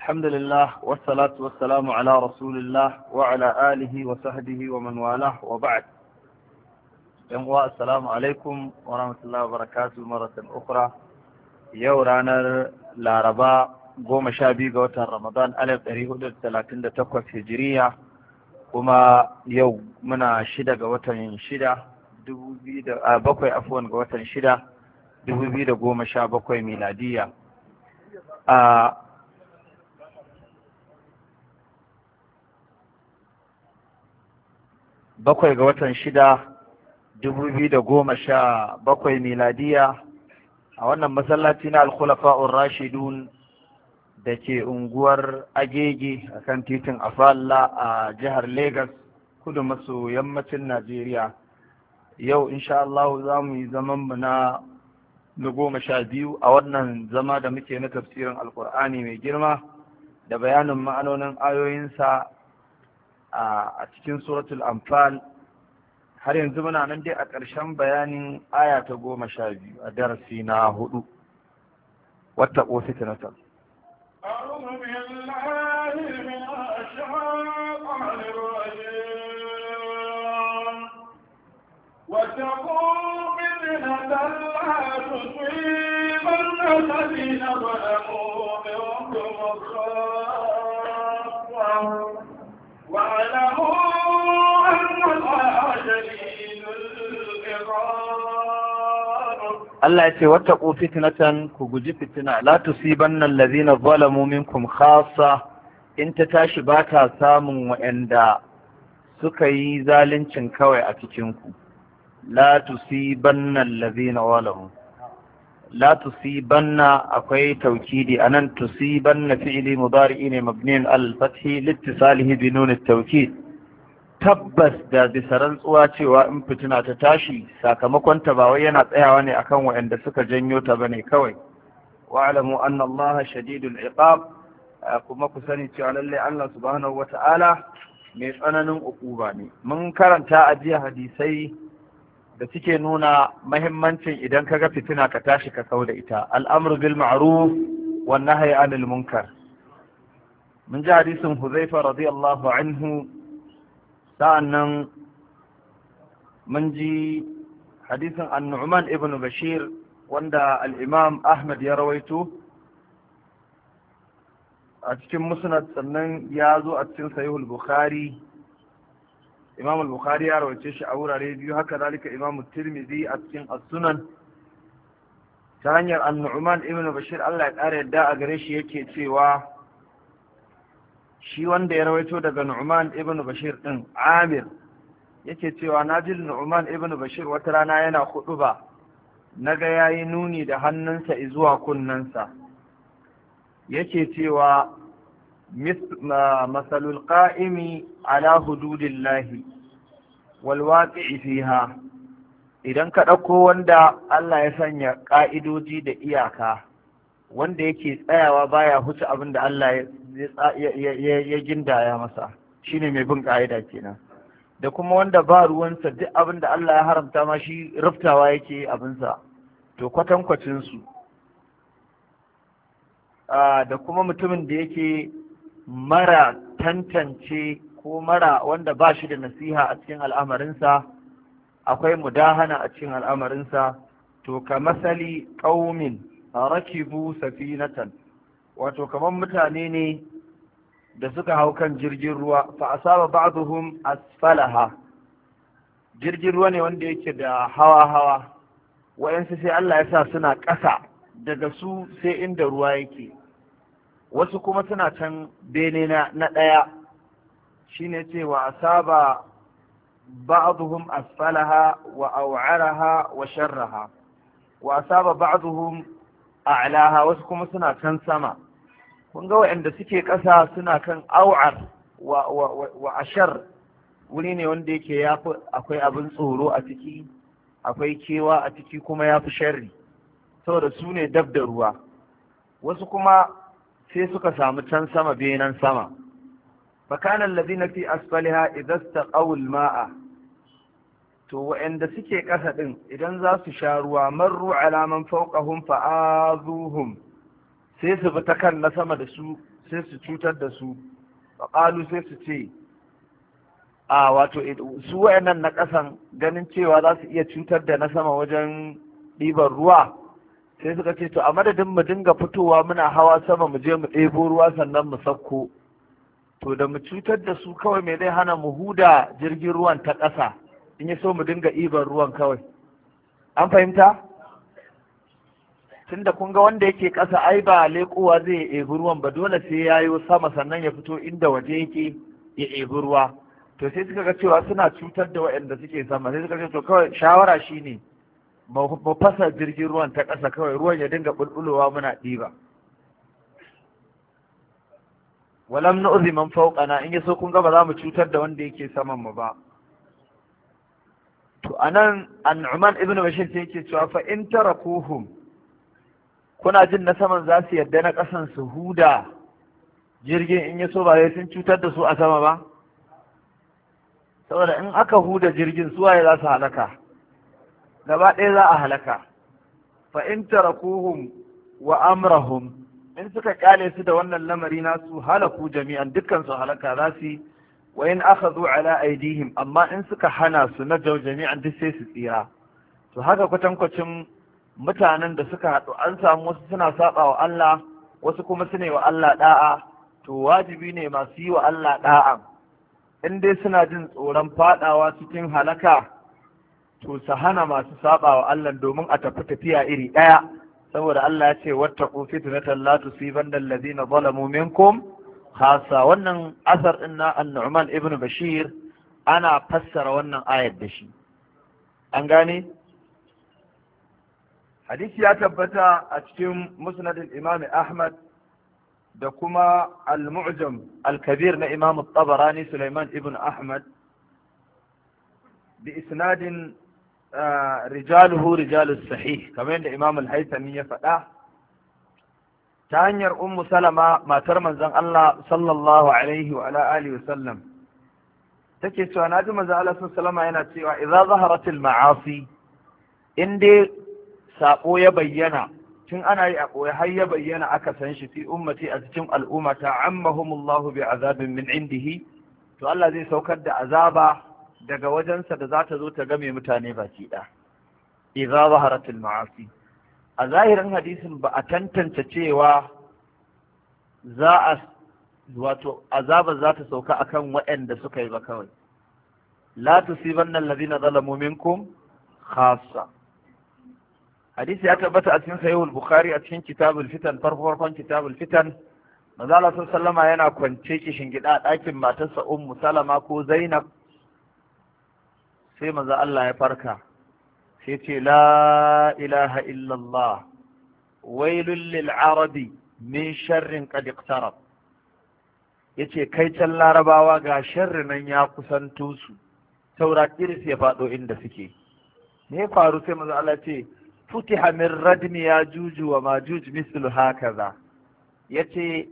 الحمد لله والصلاة والسلام على رسول الله وعلى آله وصحبه ومن والاه وبعد. السلام عليكم ورحمة الله وبركاته مرة أخرى. يورانا لاربا قوم شابي قوة رمضان 1438 هجرية kuma yau muna shida ga watan shida 7 afwan ga watan shida 2017 miladiya. Bakwai ga watan shida 2017 miladiya a wannan masallaci na al-khulafa'ur rashidun da ke unguwar Agege a kan titin Afalla a jihar Legas, kudu maso yammacin Najeriya. Yau insha Allah za mu yi zaman mu na 12 a wannan zama da muke na tafsirin Alkur'ani mai girma da bayanin ma'anonin ayoyinsa a cikin suratul Anfal. Har yanzu muna nan dai a ƙarshen bayanin aya ta 12 a darasi na 4. wattaqu fitnatan. أعوذ بالله من الشيطان الرجيم واتقوا فتنة لا تصيبن الذين ظلموا منكم خاصة واعلموا أن الله شديد العقاب. Allah ya ce wattaqu fitnatan, ku guji fitina, la tusibanna allazina zalamu minkum khassa, in ta tashi ba ta samun waɗanda suka yi zaluncin kawai a cikin ku. La tusibanna allazina zalamu, la tusibanna akwai taukidi anan. Tusibanna fi'li mudari'i ne mabniun al-fathi littisalihi bi nun at-tawkid. Tabbas da bisa rantsuwa cewa in fitina ta tashi sakamakon ta ba wai yana tsayawa ne akan waɗanda suka janyo ta bane kawai. Wa'lamu anna Allah shadidul iqab, kuma ku sani cewa lalle Allah subhanahu wata'ala mai tsananin uquba ne. Mun karanta a jiya hadisai da suke nuna mahimmancin idan kaga fitina ka tashi ka kauda ita, al'amru bil ma'ruf wan nahyi 'anil munkar. Mun ji hadisin Huzaifa radiyallahu anhu, sa'annan mun ji hadisin an-Nu'man ibn Bashir wanda al-Imam Ahmad ya rawaito a cikin Musnad, sannan ya zo a cikin Sahih al-Bukhari. Imam al-Bukhari ya rawaice shi a wurare biyu, haka zalika Imam Tirmidhi a cikin As-Sunan ta hanyar an-Nu'man ibn Bashir, Allah ya ƙara yadda a gare shi, yake cewa shi wanda ya rawaito daga Nu'man ibn Bashir din, Amir, yake cewa naji Nu'man ibn Bashir wata rana yana huɗuba, naga yayi nuni da hannunsa zuwa kunnensa, yake cewa masalul qa'imi ala hududillahi wal waqi'i fiha. Idan ka ɗauko wanda Allah ya sanya ƙa'idoji da iyaka, wanda yake tsayawa baya huce abin da Allah ya gindaya masa, shine mai bin ƙa'ida kenan, da kuma wanda ba ruwansa duk abin da Allah ya haramta ma shi ruftawa yake abinsa, to kwatankwacin su. Da kuma mutumin da yake mara tantance ko mara wanda ba shi da nasiha a cikin al'amarinsa, akwai mudahana a cikin al'amarinsa, to ka masali ƙaumin rakibu safinatan, wato kamar mutane ne da suka hau kan jirgin ruwa, fa asaba ba'dhum asfalaha. Jirgin ruwa ne wanda yake da hawa wayansu sai Allah ya sa suna ƙasa daga su sai inda ruwa yake, wasu kuma suna can bene na ɗaya, shine cewa asaba ba'dhum asfalaha wa aw'araha wa sharraha, wa asaba ba'dhum a'laha, wasu kuma suna can sama. Kun ga waɗanda suke ƙasa suna kan au'ar wa ashar, wuri ne wanda yake yafi akwai abin tsoro a ciki, akwai kewa a ciki, kuma yafi sharri, saboda su ne dab da ruwa. Wasu kuma sai suka samu can sama, benan sama. fakana alladhina fi asfaliha idza istaqaw al-ma'a, to waɗanda suke ƙasa ɗin idan za su sha ruwa, marru ala man fawqahum fa'azuhum, sai su bi ta kan na sama da su sai su cutar da su faƙalu sai su ce wato su wayannan na ƙasan ganin cewa za su iya cutar da na sama wajen ɗiban ruwa sai suka ce to a madadin mu dinga fitowa muna hawa sama mu je mu ɗebo ruwa sannan mu sauko to da mu cutar da su kawai me zai hana mu huda jirgin ruwan ta ƙasa in ya so mu dinga ɗiban ruwan kawai an fahimta tunda kun ga wanda yake ƙasa ai ba leƙowa zai ebi ruwan ba dole sai ya yi sama sannan ya fito inda waje yake ya ebi ruwa to sai suka ga cewa suna cutar da waɗanda suke sama sai suka ce to kawai shawara shine mu fasa jirgin ruwan ta ƙasa kawai ruwan ya dinga bulbulowa muna ɗiba walam nu'zi man fawqana in yaso kun ga ba za mu cutar da wanda yake saman mu ba to anan an-Nu'man ibn Bashir sai yake cewa fa in tarakuhum kuna jin na saman za su yadda na ƙasan su huda jirgin in yaso ba sai sun cutar da su a sama ba saboda in aka huda jirgin su waye za su halaka gaba ɗaya za a halaka fa in tarakuhum wa amrahum in suka kyale su da wannan lamari nasu halaku jami'an dukkan su halaka za su wa in akhadhu ala aydihim amma in suka hana su na jami'an duk sai su tsira to haka kwatankwacin mutanen da suka haɗu an samu wasu suna saba wa Allah wasu kuma su ne wa Allah da'a to wajibi ne masu yi wa Allah da'a in dai suna jin tsoron fadawa cikin halaka to su hana masu saba wa Allah domin a tafi tafiya iri ɗaya saboda Allah ya ce wattaqu fitnatan la tusibanna alladhina zalamu minkum khassa wannan asar din na an-Nu'man ibn Bashir ana fassara wannan ayar da shi an gane hadisi ya tabbata a cikin musnad al-Imam Ahmad da kuma al-Mu'jam al-Kabir na Imam at-Tabarani Sulaiman ibn Ahmad bi isnadin rijaluhu rijalus sahih kamar yadda Imam al-Haythami ya faɗa ta hanyar Ummu Salama matar manzon Allah sallallahu alaihi wa ala alihi wa sallam take cewa naji manzon Allah sallallahu alaihi wa sallam yana cewa idza zaharatil ma'asi in dai sabo ya bayyana tun ana yi a ɓoye har ya bayyana aka san shi fi ummati a cikin al'umma ta ammahumullahu bi azabin min indihi to Allah zai saukar da azaba daga wajensa da za ta zo ta game mutane baki ɗaya idza zaharatil ma'asi a zahirin hadisin ba a tantance cewa wato azaba za ta sauka akan waɗanda suka yi ba kawai la tusibanna alladhina zalamu minkum khassa hadisi ya tabbata a cikin sahihul bukhari a cikin kitabul fitan farkon kitabul fitan manzo Allah sallallahu yana kwance kishin gida a ɗakin matarsa ummu salama ko zainab sai manzo Allah ya farka sai ce la ilaha illallah wailul lil arabi min sharrin qad iqtarab yace kai can larabawa ga sharri nan ya kusanto su saura iris ya faɗo inda suke me ya faru sai manzo Allah ce futiha min radmi ya juju wa majuj mislu hakaza yace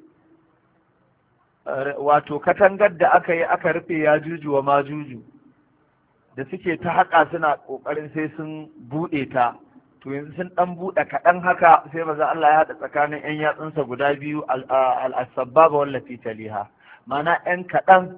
wato katangar da aka yi aka rufe ya juju wa majuju da suke ta haƙa suna ƙoƙarin sai sun buɗe ta to yanzu sun ɗan buɗe kaɗan haka sai maza Allah ya haɗa tsakanin 'yan yatsunsa guda biyu al-sabbaba wallati taliha mana 'yan kaɗan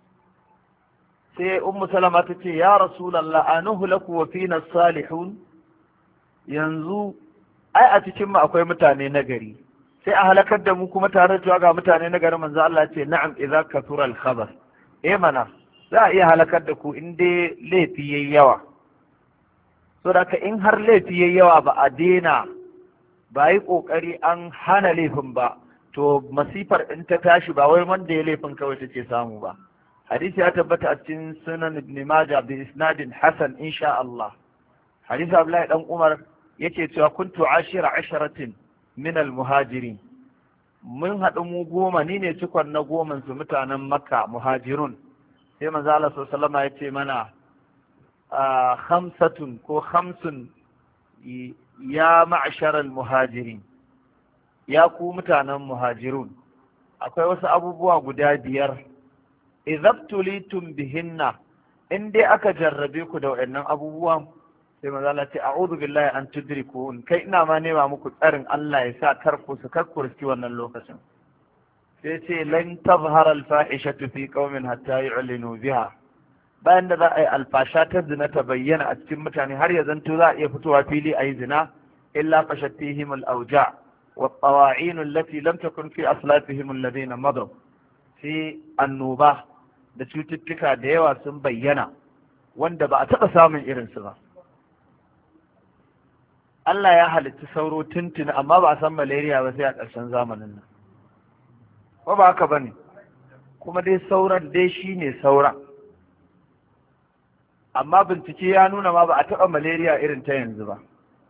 sai ummu salama ta ce ya rasulallah anuhu laku wa fina salihun yanzu ai a cikin mu akwai mutane nagari sai a halakar da mu kuma tare da ga mutane nagari manzo Allah ce na'am idza kathura al-khabar mana za a iya halakar da ku in dai laifi yayi yawa so da in har laifi yayi yawa ba a daina ba yi kokari an hana laifin ba to masifar in ta tashi ba wai wanda ya laifin kawai take samu ba hadisi ya tabbata a cikin sunan ibn majah bi isnadin hasan insha Allah hadisi Abdullahi dan Umar yake cewa kuntu ashira asharatin min al-muhajirin mun haɗu mu goma ni ne cikon na goman su mutanen makka muhajirun sai manzo Allah sallallahu alaihi wasallam ya ce mana khamsatun ko khamsun ya ma'shar al-muhajirin ya ku mutanen muhajirun akwai wasu abubuwa guda biyar idhabtulitum bihinna in dai aka jarrabe ku da waɗannan abubuwan sai maza Allah ce a'udhu billahi an tudrikun kai ina ma nema muku tsarin Allah ya sa karku riski wannan lokacin sai ce lan tazhara al-fahishatu fi qaumin hatta yu'linu biha. Bayan da za a yi alfasha ta zina ta bayyana a cikin mutane har ya zanto za a iya fitowa fili a yi zina illa fashat fihim al-awja' wa at-tawa'in allati lam takun fi aslafihim alladhina madaw. Sai annoba da cututtuka da yawa sun bayyana wanda ba a taɓa samun irinsu ba. Allah ya halitta sauro tuntuni amma ba a san malaria ba sai a ƙarshen zamanin nan. Ba haka ba ne, kuma dai sauran dai shi ne sauran. Amma bincike ya nuna ma ba a taɓa malaria irin ta yanzu ba.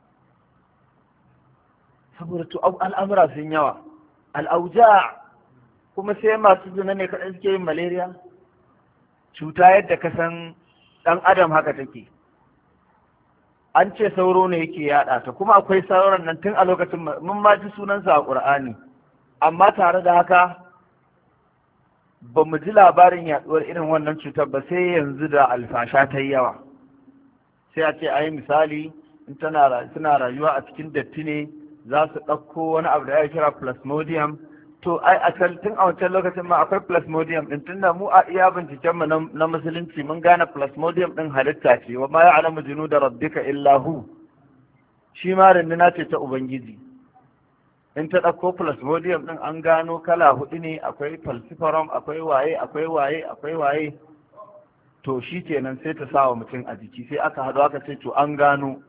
Saboda to al'amura sun yawa. Al'auja kuma sai masu zina ne kaɗai suke yin malaria. Cuta yadda ka san ɗan adam haka take. An ce sauro ne yake yaɗa ta, kuma akwai sauran nan tun a lokacin mun ma ji sunansa a ƙur'ani, amma tare da haka ba mu ji labarin yaɗuwar irin wannan cutar ba sai yanzu da alfasha ta yi yawa. Sai a ce a yi misali in suna rayuwa a cikin datti ne za su ɗauko wani abu da ya kira plasmodium. To ai tun a wancan lokacin ma akwai plasmodium din, tunda mu a iya binciken mu na musulunci mun gane plasmodium din halitta ce, wa ma ya'lamu junuda rabbika illa hu. Shi ma rinduna ce ta ubangiji. In ta ɗauko plasmodium din an gano kala hudu ne, akwai falciparum, akwai waye. To shi kenan sai ta sa wa mutum a jiki, sai aka haɗu aka ce to an gano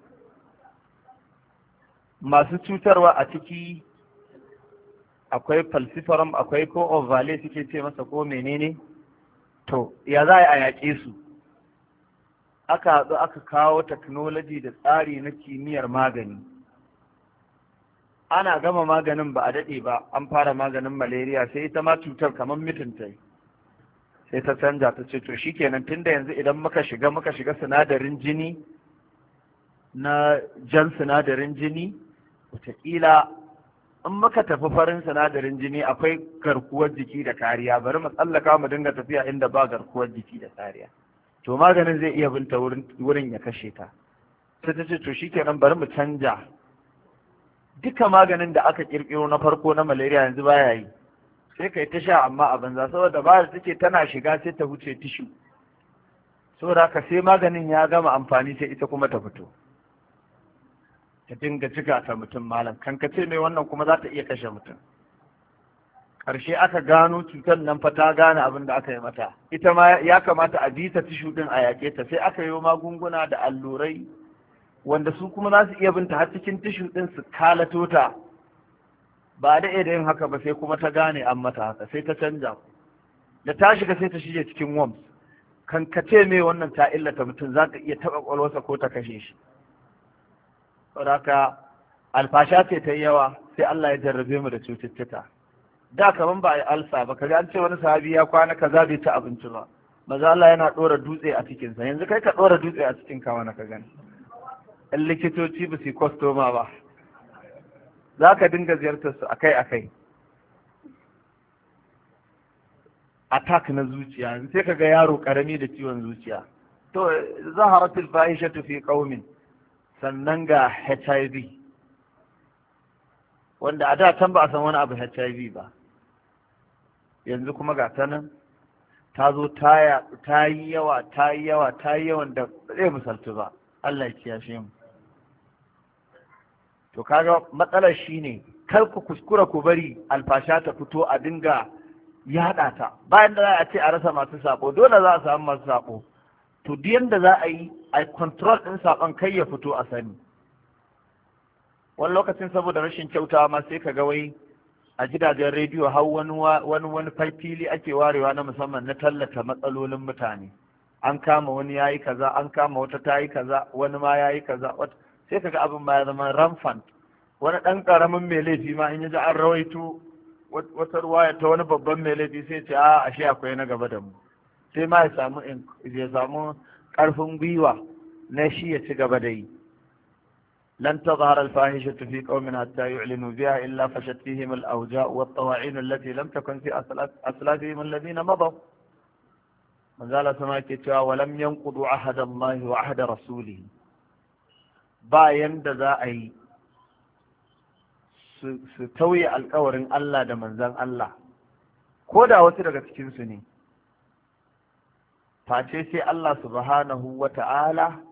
masu cutarwa a ciki. Akwai falciparum, akwai ko ovale suke ce masa ko menene. To ya za a yaƙe su? Aka haɗu aka kawo technology da tsari na kimiyyar magani. Ana gama maganin ba a daɗe ba, an fara maganin malaria, sai ita ma cutar kamar mitinta sai ta canja ta ce to shikenan tunda yanzu idan muka shiga sinadarin jini na jan sinadarin jini, wataƙila in muka tafi farin sinadarin jini akwai garkuwar jiki da kariya, bari mu tsallaka mu dinga tafiya inda ba garkuwar jiki da kariya, to maganin zai iya binta wurin ya kashe ta. Sai ta ce to shikenan bari mu canja duka maganin da aka kirkiro na farko na malaria yanzu baya yi, sai kai ta sha amma a banza, saboda ba da take tana shiga sai ta wuce tishu, saboda haka sai maganin ya gama amfani sai ita kuma ta fito ta dinga cika ta mutum malam, kankace mai wannan kuma za ta iya kashe mutum. Ƙarshe aka gano cutar nan fa ta gane abin da aka yi mata, ita ma ya kamata a bi ta tishu din a yaƙe ta, sai aka yi magunguna da allurai wanda su kuma za su iya binta har cikin tishu din su kalato ta. Ba da yin haka ba sai kuma ta gane an mata haka, sai ta canja, da ta shiga sai ta shige cikin worms, kankace mai wannan ta illata mutum, za ta iya taɓa ƙwaƙwalwarsa ko ta kashe shi. Saboda alfasha ce ta yi yawa sai Allah ya jarrabe mu da cututtuka. Da kaman ba a yi alsa ba, kaga an ce wani sahabi ya kwana kaza bai ci abinci ba, maza Allah yana ɗora dutse a cikinsa. Yanzu kai ka ɗora dutse a cikin ka wani ka gani, in likitoci ba su kwastoma ba za ka dinga ziyartar su akai-akai. Attack na zuciya, yanzu sai ka ga yaro karami da ciwon zuciya. To zaharatul fahishatu fi qaumin, sannan ga HIV, wanda a da can ba a san wani abu HIV ba, yanzu kuma ga ta nan ta zo ta yi yawan da ba zai misaltu ba. Allah ya kiyashe mu. To kaga matsalar shine kar ku kuskura ku bari alfasha ta fito a dinga yaɗa ta, bayan da za a ce a rasa masu sako, dole za a samu masu sako. To duk yanda za a yi a control ɗin saƙon kai ya fito a sani. Wani lokacin saboda rashin kyautawa ma sai ka ga wai a gidajen rediyo har wani fili ake warewa na musamman na tallata matsalolin mutane. An kama wani yayi kaza, an kama wata ta yi kaza, wani ma yayi kaza, sai kaga abin ma ya zama rampant. Wani ɗan ƙaramin mai laifi ma in ya ji an rawaito wata ruwaya ta wani babban mai laifi sai ce a ashe akwai na gaba da mu, sai ma ya samu ƙarfin gwiwa na shi ya ci gaba da yi. لن تظهر الفاحشة في قوم حتى يعلنوا بها إلا فشت فيهم الأوجاع والطواعين التي لم تكن في أسلافهم الذين مضوا. manzala sama ke cewa walam yanqudu ahada Allah wa ahada rasulihi, ba yanda za a yi su tauye alkawarin Allah da manzan Allah ko da wasu daga cikinsu ne, face sai Allah subhanahu wa ta'ala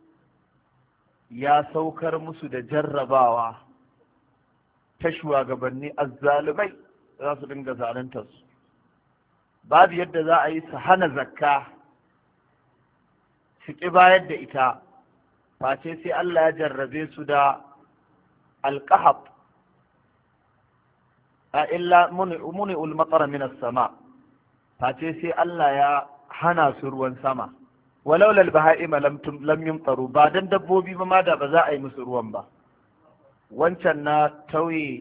ya saukar musu da jarrabawa ta shugabanni azzalumai za su dinga zaluntarsu. Babu yadda za a yi su hana zakka su ƙi bayar da ita, face sai Allah ya jarrabe su da alƙahab a illa muni'ul matsara minas sama, face sai Allah ya hana su ruwan sama. Walau lal baha'ima lam yumtaru, ba dan dabbobi ba ma da ba za a yi musu ruwan ba. Wancan na tauye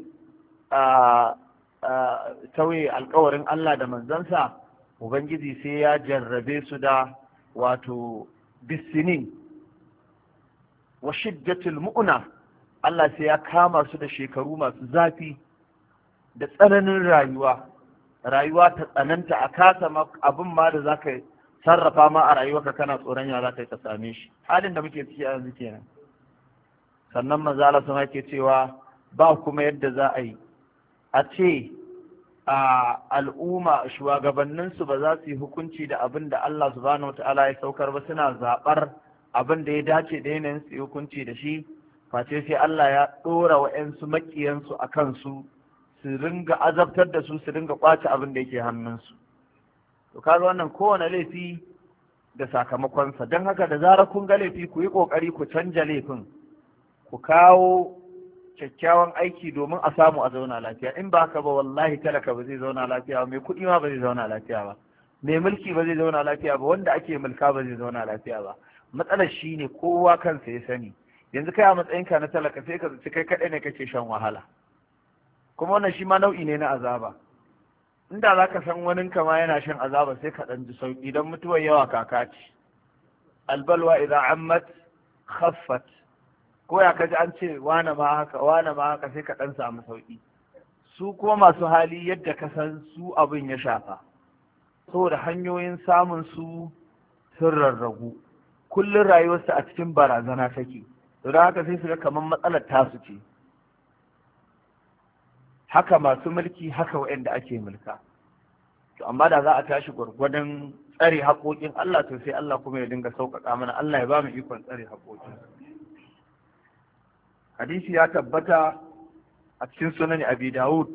alkawarin Allah da manzansa, Ubangiji sai ya jarrabe su da wato bisinin wa shiddatul mu'una, Allah sai ya kama su da shekaru masu zafi da tsananin rayuwa ta tsananta a kasa abin ma da za ka sarrafa ma a rayuwarka kana tsoron ya za ka yi ka same shi. Halin da muke ciki a yanzu kenan. Sannan manzo Allah sun yake cewa ba kuma yadda za a yi a ce a al'umma shugabanninsu ba za su yi hukunci da abin da Allah subhanahu wataala ya saukar ba, suna zaɓar abin da ya dace da yanayin su yi hukunci da shi, face sai Allah ya ɗora wa ‘yansu maƙiyansu a kansu su ringa azabtar da su ringa ƙwace abin da yake hannunsu. To kaga wannan kowane laifi da sakamakonsa, don haka da zarar kun ga laifi ku yi ƙoƙari ku canja laifin, ku kawo kyakkyawan aiki domin a samu a zauna lafiya. In ba haka ba wallahi talaka ba zai zauna lafiya ba, mai kuɗi ma ba zai zauna lafiya ba, mai mulki ba zai zauna lafiya ba, wanda ake mulka ba zai zauna lafiya ba. Matsalar shi ne kowa kansa ya sani. Yanzu kai a matsayinka na talaka sai ka zaci kai kaɗai ne kake shan wahala, kuma wannan shi ma nau'i ne na azaba. Inda za ka san wani kama yana shan azaba sai ka ɗan ji sauƙi, don mutuwar yawa kaka ce. Albalwa idan ammat khaffat, ko ya kaji an ce wane ma haka sai ka ɗan samu sauƙi. Su kuma masu hali yadda ka san su abin ya shafa, saboda hanyoyin samun su sun rarragu, kullum rayuwarsu a cikin barazana take, don haka sai su ga kamar matsalar tasu ce. Haka masu mulki, haka waɗanda ake mulka. To amma da za a tashi gwargwadon tsare haƙoƙin Allah, to sai Allah kuma ya dinga sauƙaƙa mana. Allah ya ba mu ikon tsare haƙoƙin. Hadisi ya tabbata a cikin sunan Abi Dawud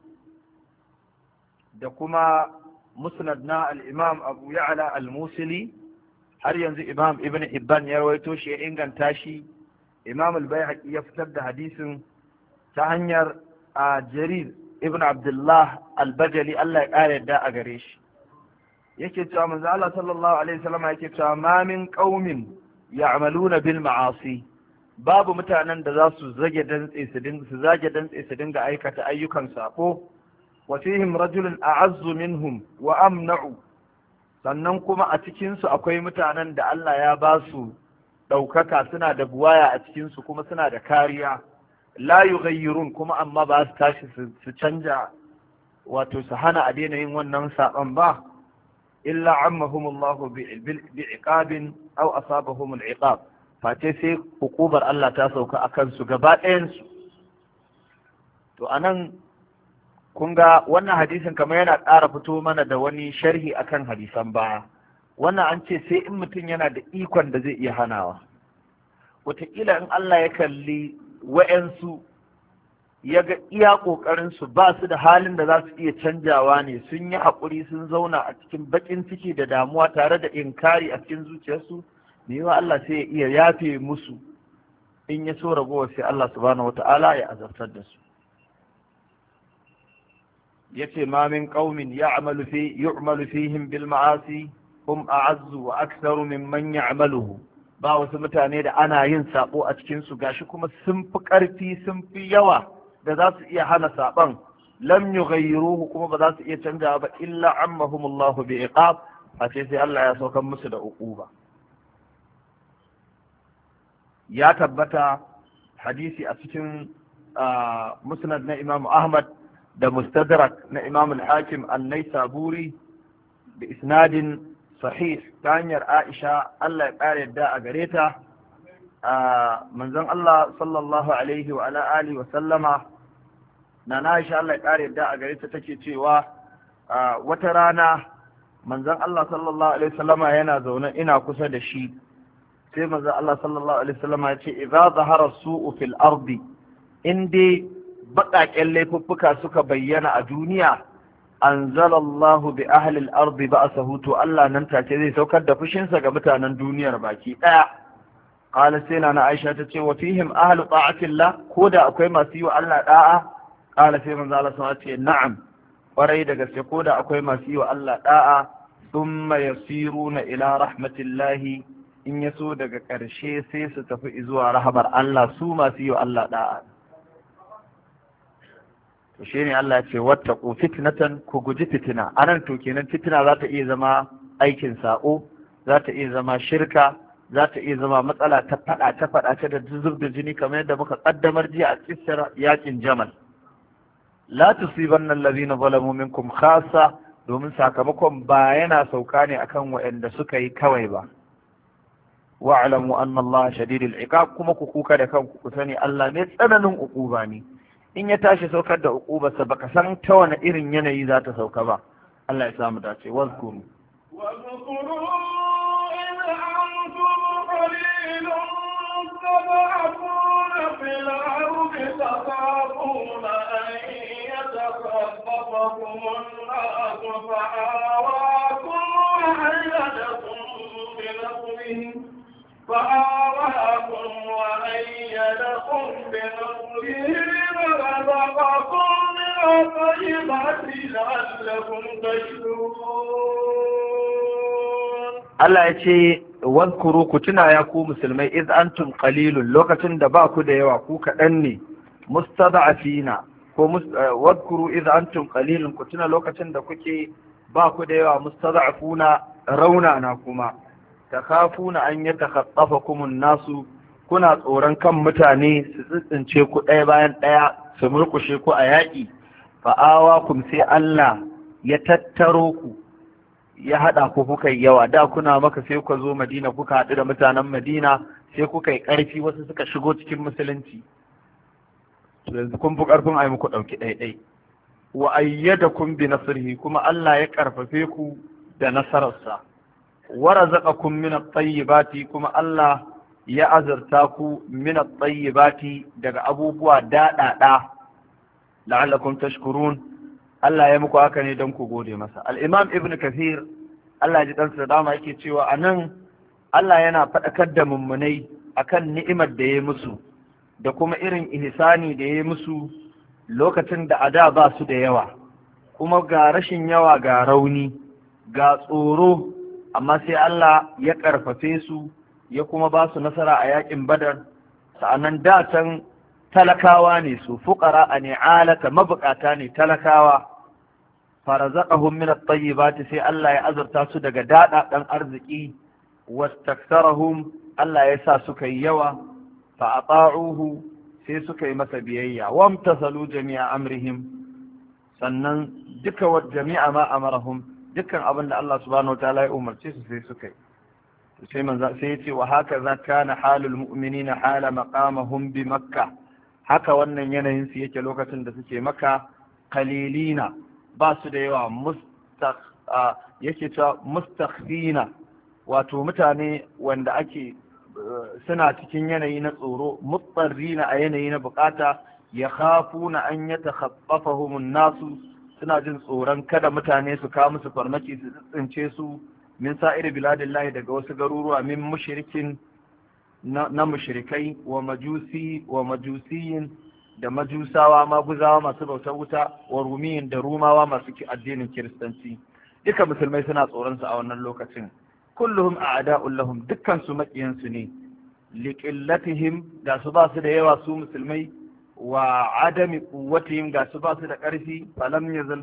da kuma musnad na al-Imam Abu Ya'la al-Musili, har yanzu Imam Ibn Hibban ya rawaito shi, ya inganta shi. Imam al-Baihaqi ya fitar da hadisin ta hanyar Jarir ibn Abdullah al-Bajali, Allah ya ƙara yadda a gare shi. Yake cewa manzo Allah sallallahu alaihi wasallam yake cewa ma min qaumin ya'maluna bil ma'asi, babu mutanen da za su zage dantse su dinga aikata ayyukan sako, wa fihim rajulun a'azzu minhum wa amna'u, sannan kuma a cikin su akwai mutanen da Allah ya ba su ɗaukaka, suna da buwaya a cikin su kuma suna da kariya. La yughayyirun, kuma amma ba su tashi su canja, wato su hana a daina yin wannan saban ba, illa ammahumullahu bi'iqabin aw asabahum al'iqab, face sai hukubar Allah ta sauka akan su gaba ɗayan su. To anan kun ga wannan hadisin kamar yana ƙara fito mana da wani sharhi akan hadisan baya. Wannan an ce sai in mutum yana da ikon da zai iya hanawa. Wataƙila in Allah ya kalli wa'yansu ya ga iya ƙoƙarinsu ba su da halin da za su iya canjawa ne, sun yi haƙuri sun zauna a cikin baƙin ciki da damuwa tare da inkari a cikin zuciyarsu, me yawa Allah sai ya iya yafe musu, in ya so ragowa sai Allah subhanahu wata'ala ya azabtar da su. Yace ma min qaumin yu'malu fihim bil ma'asi hum a'azzu wa aktharu mimman ya'maluhu, ba wasu mutane da ana yin sabo a cikin su gashi kuma sun fi ƙarfi, sun fi yawa da za su iya hana saban, lam yughayyiruhu, kuma ba za su iya canjawa ba, illa ammahumullahu bi iqab, a ce sai Allah ya saukar musu da uquba. Ya tabbata hadisi a cikin musnad na Imam Ahmad da mustadrak na Imam al-Hakim an-Naisaburi da isnadin sahih ta hanyar Aisha, Allah ya ƙara yadda a gare ta, manzon Allah sallallahu alaihi wa ala alihi wa sallama, na Aisha Allah ya ƙara yadda a gare ta take cewa wata rana manzon Allah sallallahu alaihi wasallama yana zaune ina kusa da shi, sai manzon Allah sallallahu alaihi wasallama ya ce idza zahara su'u fil ardi, in dai baƙaƙen laifuffuka suka bayyana a duniya, anzalallahu bi ahli al-ardi ba'sahu, to Allah nan take zai saukar da fushinsa ga mutanen duniyar baki daya. qala sai na Aisha ta ce wa fihim ahli ta'atillah, ko da akwai masu yi wa Allah da'a? qala sai manzo Allah sallallahu alaihi wasallam ce na'am, kwarai da gaske ko da akwai masu yi wa Allah da'a. thumma yasiruna ila rahmatillahi, in yaso daga ƙarshe sai su tafi zuwa rahamar Allah, su masu yi wa Allah da'a. to shine Allah ya ce wattaqu fitnatan, ku guji fitina. anan to kenan fitina za ta iya zama aikin sako, za ta iya zama shirka, za ta iya zama matsala ta faɗace da zub da jini, kamar yadda muka kaddamar jiya a kissar yakin Jamal. la tusibanna allazina zalamu minkum khassa, domin sakamakon ba yana sauka ne akan waɗanda suka yi kawai ba. wa'lamu anna Allah shadidul iqab, kuma ku kuka da kanku ku sani Allah ne tsananin uquba ne. in ya tashi saukar da uqubarsa baka san ta wani irin yanayi za ta sauka ba. Allah ya samu dace. wazkuru في الأرض تخافون أن يتخطفكم الناس فآواكم وأيدكم بنصره ورزقكم من الطيبات لعلكم تشكرون. Allah ya ce wazkuru, ku tuna ya ku musulmai, iz antum qalilun, lokacin da ba ku da yawa, ku kaɗan ne, mustada'afina ko wazkuru iz antum qalilun, ku tuna lokacin da kuke ba ku da yawa, mustada'afuna, raunana kuma, takhafuna an yatakhaffafakum an-nasu, kuna tsoron kan mutane su tsitsince ku ɗaya bayan ɗaya su murkushe ku a yaƙi. fa'awakum, sai Allah ya tattaro ku, ya haɗa ku kuka yi yawa. da kuna Maka sai kuka zo Madina, kuka haɗu da mutanen Madina, sai kuka yi ƙarfi, wasu suka shigo cikin musulunci. yanzu kun fi ƙarfin ai muku ɗauki ɗaiɗai. wa ayyadakum bi nasrihi, kuma Allah ya ƙarfafe ku da nasararsa. wa razaqakum min at-tayyibati, kuma Allah ya azurta ku min at-tayyibati, daga abubuwa daɗaɗa. la'allakum tashkurun, Allah ya muku haka ne don ku gode masa. Al-Imam Ibn Kathir, Allah ya ji ɗansa da dama, yake cewa a nan Allah yana faɗakar da mummunai akan ni'imar da ya musu da kuma irin ihsani da ya musu lokacin da a da ba su da yawa, kuma ga rashin yawa, ga rauni, ga tsoro, amma sai Allah ya ƙarfafe su, ya kuma ba su nasara a yaƙin Badar. sa'annan da can talakawa ne su, fuqara ne, alata, mabukata ne, talakawa. farazaqahum min at-tayyibati, sai Allah ya azurta su daga daɗaɗan arziki. wastaktarahum, Allah ya sa suka yi yawa. fa ata'uhu, sai suka yi masa biyayya. wamtasalu jami'a amrihim, sannan duka wa jami'a ma amarahum, dukkan abin da Allah subhanahu wa ta'ala ya umarce su sai suka yi. sai manzo sai ya ce wa haka za kana halul mu'minina hala maqamahum bi makka, haka wannan yanayin su yake lokacin da suke Makka. qalilina, ba su da yawa, yake cewa mustakhfina, wato mutane wanda ake suna cikin yanayi na tsoro, mutsarrina, a yanayi na bukata, ya khafuna an yatakhaffafahum an-nasu, suna jin tsoron kada mutane su kawo musu farmaki su tsince su min sa'ir biladillahi, daga wasu garuruwa, min mushrikin, na mushrikai, wa majusiyin, da majusawa, maguzawa masu bautar wuta, wa rumiyin, da rumawa masu addinin kiristanci. duka musulmai suna tsoron su a wannan lokacin. kulluhum a'da'un lahum, dukkan su makiyan su ne, liqillatihim, da su ba su da yawa su musulmai, wa adami quwwatihim, ga su ba su da ƙarfi. falam yazal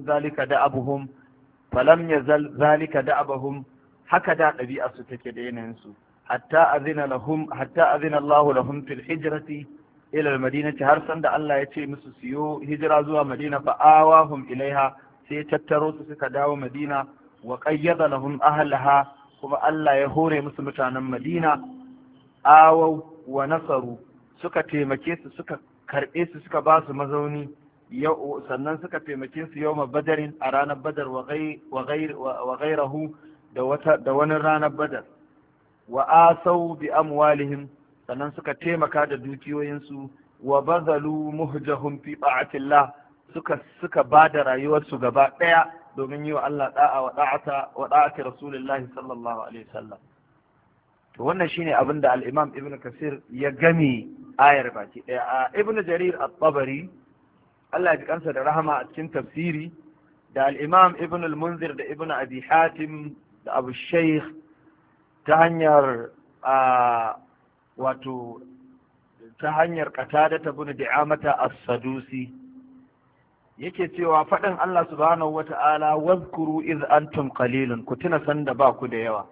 zalika da'abuhum, haka da ɗabi'a su take da yanayin su, hatta azina Allah lahum fil hijrati ila al-madinati, har san da Allah ya ce musu siyo hijira zuwa Madina. fa awahum ilaiha, sai tattaro su suka dawo Madina. wa qayyada lahum ahlaha, kuma Allah ya hore musu mutanen Madina. awau wa nasaru, suka taimake su, suka karɓe su, suka ba su mazauni. sannan suka taimake su yawma badarin a ranar badar wa ghairahu da wani ranar badar wa asau bi amwalihim sannan suka taimaka da dukiyoyinsu wa bazalu muhjahum fi ta'atillah suka ba da rayuwarsu gaba ɗaya domin yi wa Allah da'a wa da'ati Rasulullahi sallallahu alaihi wasallam. To wannan shine abin da al-Imam Ibn Kasir ya game ayar baki ɗaya. Ibn Jarir at-Tabari Allah ya ji kansa da rahama a cikin tafsiri da al-Imam Ibn al-Munzir da Ibn Abi Hatim da Abu Shaykh ta hanyar Qatada ibn Di'amata as-Sadusi yake cewa faɗin Allah subhanahu wata'ala wazkuru iz antum qalilun ku tuna sanda ba ku da yawa.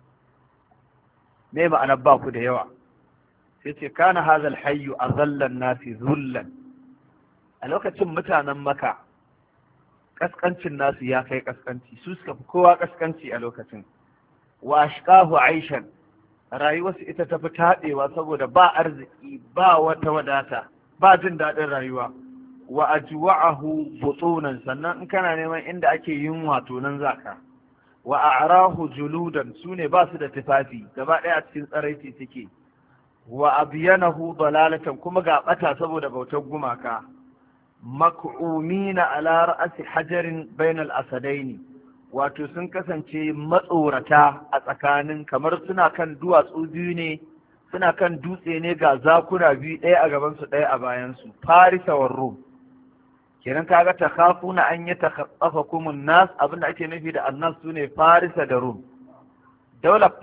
Me ma'ana ba ku da yawa? Sai ce kana hadha al-hayyu azalla an-nasi zullan. A lokacin mutanen Makka kaskancin nasu ya kai kaskanci, su suka fi kowa kaskanci a lokacin. Wa ashqahu aishan, rayuwarsu ita tafi taɗewa saboda ba arziki, ba wata wadata, ba jin daɗin rayuwa. Wa ajwa'ahu butunan, sannan in kana neman inda ake yin wato nan zaka. Wa a'rahu juludan, sune ba su da tufafi, gaba ɗaya cikin tsaraici suke. Wa abyanahu dalalatan, kuma ga ɓata saboda bautar gumaka. Mak'umina ala ra'asi hajarin bainal asadaini, wato sun kasance matsorata a tsakanin, kamar suna kan duwatsu biyu ne, suna kan dutse ne ga zakuna biyu, ɗaya a gabansu ɗaya a bayansu. Farisa war Rum, kenan kaga takhafuna an yatakhaffakum an-nas, abinda ake nufi da annas sune Farisa da Rum. Daular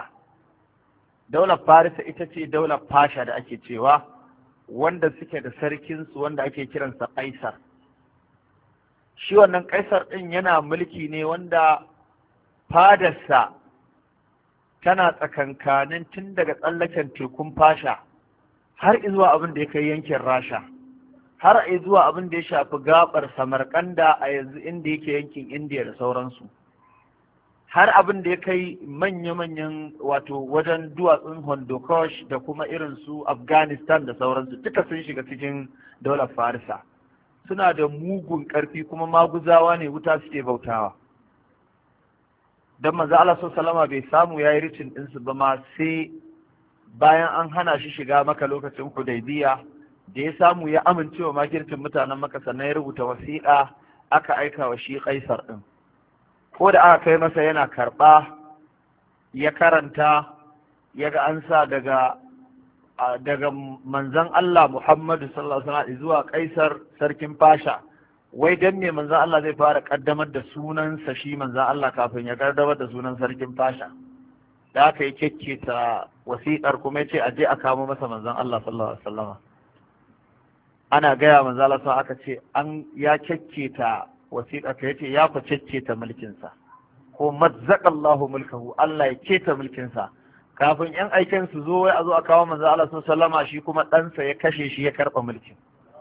Farisa ita ce daular Fasha da ake cewa, wanda suke da sarkinsu wanda ake kiransa Kaisar. Shi wannan Kaisar ɗin yana mulki ne wanda fadarsa tana tsakankanin tun daga tsallaken tekun Fasha har izuwa abin da ya kai yankin Rasha, har izuwa abin da ya shafi gabar Samarkanda a yanzu inda yake yankin Indiya da sauransu, har abin da ya kai manya-manyan wato wajen duwatsun Hondokosh da kuma irin su Afghanistan da sauransu, duka sun shiga cikin daular Farisa. Suna da mugun ƙarfi kuma maguzawa ne, wuta suke bautawa. Don manzo Allah sallallahu bai samu yayi ricin ɗinsu ba ma sai bayan an hana shi shiga Maka lokacin Hudaybiya, da ya samu ya amincewa makircin mutanen Maka, sannan ya rubuta wasiƙa aka aika wa shi Kaisar ɗin. Ko da aka kai masa yana karɓa ya karanta ya ga an sa daga manzan Allah Muhammadu sallallahu alaihi wasallam zuwa Kaisar sarkin Fasha, wai dan me manzan Allah zai fara kaddamar da sunansa shi manzan Allah kafin ya kaddamar da sunan sarkin Fasha. Da aka yi kekketa wasiƙar kuma ya ce a je a kamo masa manzan Allah sallallahu alaihi wasallam. Ana gaya manzan Allah sallallahu aka ce an ya kekketa wasiƙa ka yace ya facece ta mulkinsa, ko mazzaqallahu mulkahu, Allah ya keta mulkinsa. Kafin yan aiken su zo wai a zo a kawo manzo Allah sallama, shi kuma ɗansa ya kashe shi ya karɓa mulkin.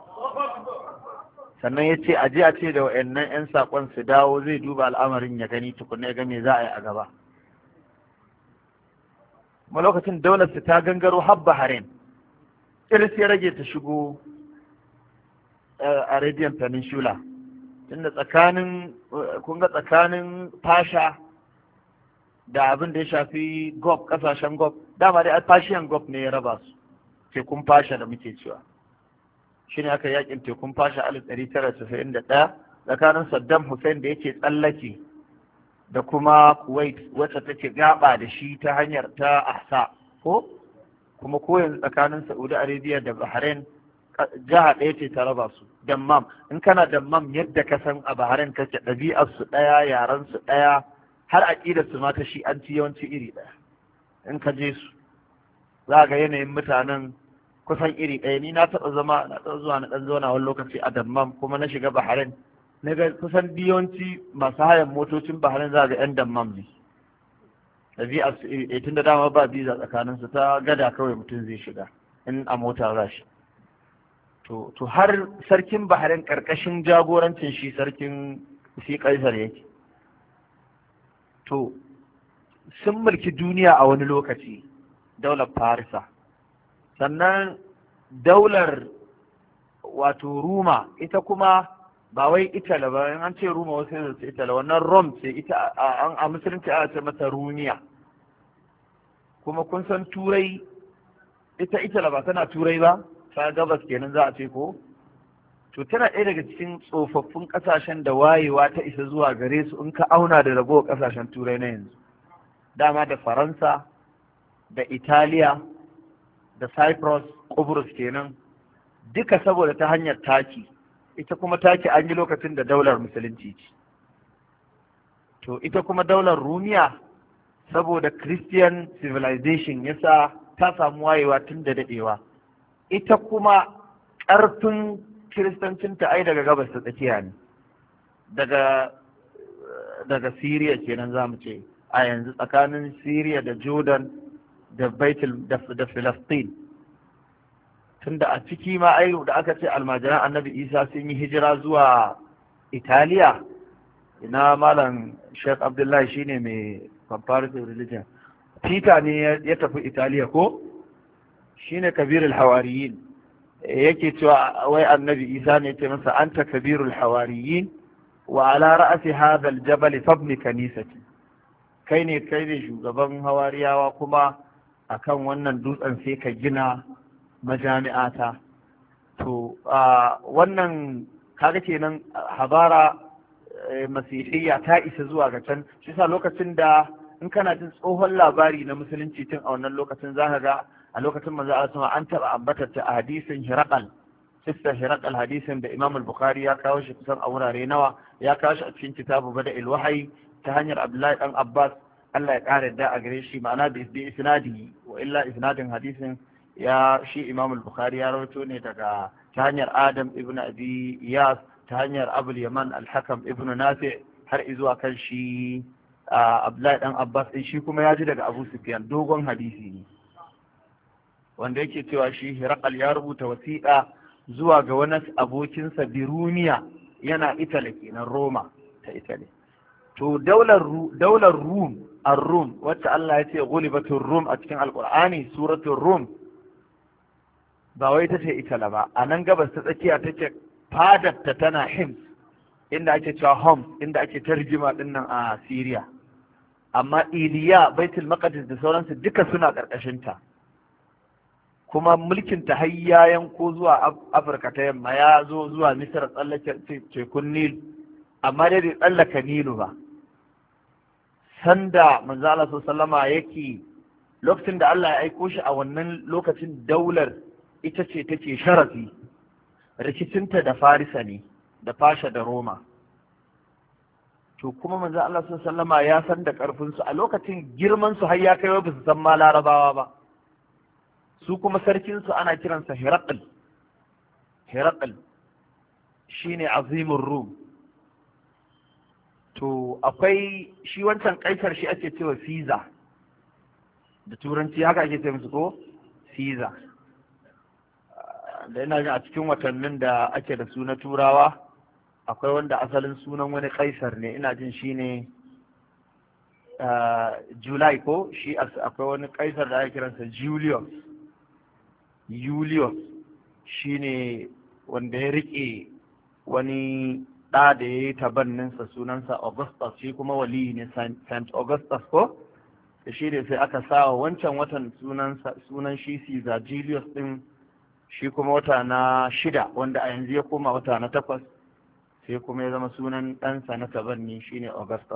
Sannan ya ce aje a ce da wa'annan yan saƙon su dawo, zai duba al'amarin ya gani tukunna ya ga me za a yi a gaba. Kuma lokacin daular su ta gangaro har Bahrain, iris ya rage ta shigo Arabian Peninsula. Tunda tsakanin Fasha da abin da ya shafi Gulf, kasashen Gulf, dama dai Persian Gulf ne ya raba su, tekun Fasha da muke cewa. Shine aka yakin tekun Fasha 1991 tsakanin Saddam Hussein da yake tsallake da kuma Kuwait wacce take gaba da shi ta hanyar ta Ahsa, ko kuma ko yanzu tsakanin Saudi Arabia da Bahrain jiha ɗaya ce ta raba su. Dammam, in kana Dammam yadda ka san a Bahrain kake, ɗabi'ar su ɗaya, yaran su ɗaya, har aƙidar su ma ta shi an ci yawanci iri ɗaya. In ka je su za ga yanayin mutanen kusan iri ɗaya. Ni na taɓa zuwa na ɗan zauna wani lokaci a Dammam, kuma na shiga Bahrain, na ga kusan yawanci masu hayan motocin Bahrain za ga 'yan Dammam ne. Ɗabi'ar su iri ɗaya, tun da dama ba biza tsakanin su, ta gada kawai mutum zai shiga in a mota za shi. To har sarkin Bahrain ƙarƙashin jagorancin shi sarkin shi Kaisar yake. To sun mulki duniya a wani lokaci, daular Farisa. Sannan daular wato Ruma ita kuma ba wai Italy ba, in an ce Ruma wasu yanzu su Italy, wannan Rome ce ita a musulunci ana ce mata Runiya. Kuma kun san Turai, ita Italy ba tana Turai ba, ta gabas kenan za a ce ko? To tana ɗaya daga cikin tsofaffin ƙasashen da wayewa ta isa zuwa gare su in ka auna da ragowar ƙasashen Turai na yanzu. Dama da Faransa, da Italiya, da Cyprus, Kubrus kenan, duka saboda ta hanyar taki. Ita kuma taki an yi lokacin da daular musulunci ce. To ita kuma daular Rumiya saboda Christian civilization yasa ta samu wayewa tun da daɗewa. Ita kuma ƙarfin kiristancinta ai daga gabas ta tsakiya ne, daga Syria kenan za mu ce a yanzu, tsakanin Syria da Jordan da da Filistin. Tunda a ciki ma ai da aka ce almajiran Annabi Isa sun yi hijira zuwa Italiya, ina malam Sheikh Abdullahi shine mai comparative religion, Peter ne ya tafi Italiya ko shine kabirul hawariyin, yake cewa wai Annabi Isa ne ce masa anta kabirul hawariyin wa ala ra'si hadha al-jabal fabni kanisati, kai ne shugaban hawariyawa kuma akan wannan dutsen sai ka gina majami'ata. To wannan kaga kenan habara masihiyya ta isa zuwa ga can. Shi sa lokacin da in kana jin tsohon labari na musulunci tun a wannan lokacin zaka ga a lokacin manzo Allah an taba ambatar ta a hadisin Hiraqal, sifta Hiraqal, hadisin da Imam al-Bukhari ya kawo shi kusan a wurare nawa, ya kawo shi a cikin kitabu Bada'il Wahyi ta hanyar Abdullahi dan Abbas, Allah ya kare da a gare shi, ma'ana bi isnadi wa illa isnadin hadisin ya shi Imam al-Bukhari ya rawaito ne daga ta hanyar Adam ibn Abi Iyas, ta hanyar Abul Yaman al-Hakam ibn Nafi' har izuwa kan shi Abdullahi dan Abbas din, shi kuma ya ji daga Abu Sufyan, dogon hadisi ne wanda yake cewa shi Hiraqal ya rubuta wasiƙa zuwa ga wani abokinsa Biruniya, yana Italy kenan, Roma ta Italy. To daular Rum, ar-Rum wacce Allah ya ce ghulibatur Rum a cikin Alƙur'ani, suratul Rum, ba wai ta ce Italy ba, a nan gabas ta tsakiya take, fadarta tana Hims inda ake cewa Homs inda ake tarjima dinnan a Syria, amma Iliya, Baitul Maqdis da sauransu duka suna ƙarƙashin ta. Kuma mulkin ta hayyayan ko zuwa Afirka ta yamma, ya zo zuwa Misra tsallake tekun Nil, amma dai bai tsallaka Nilu ba. Sanda manzo Allah sallama yake lokacin da Allah ya aiko shi a wannan lokacin, daular ita ce take sharafi, rikicinta da Farisa ne, da Fasha da Roma. To kuma manzo Allah sallama ya san da karfin su a lokacin, girman su har ya kai ba su san ma Larabawa ba. Su kuma sarkin su ana kiransa Hiraqal. Hiraqal shine azimur Rum. To akwai shi wancan kaisar, shi ake cewa Caesar da turanci, haka ake ce musu ko Caesar. Da yana jin a cikin watannin da ake da su na turawa akwai wanda asalin sunan wani kaisar ne, ina jin shi ne July ko shi, akwai wani kaisar da ake kiransa Julius shi ne wanda ya rike wani ɗa da ya yi tabanninsa, sunansa Augustus, shi kuma wali ne, Saint Augustus ko, da shi ne sai aka sawa wancan watan sunan shi Caesar Julius ɗin, shi kuma wata na 6 wanda a yanzu ya koma wata na 8, sai kuma ya zama sunan ɗansa na tabanni shine August,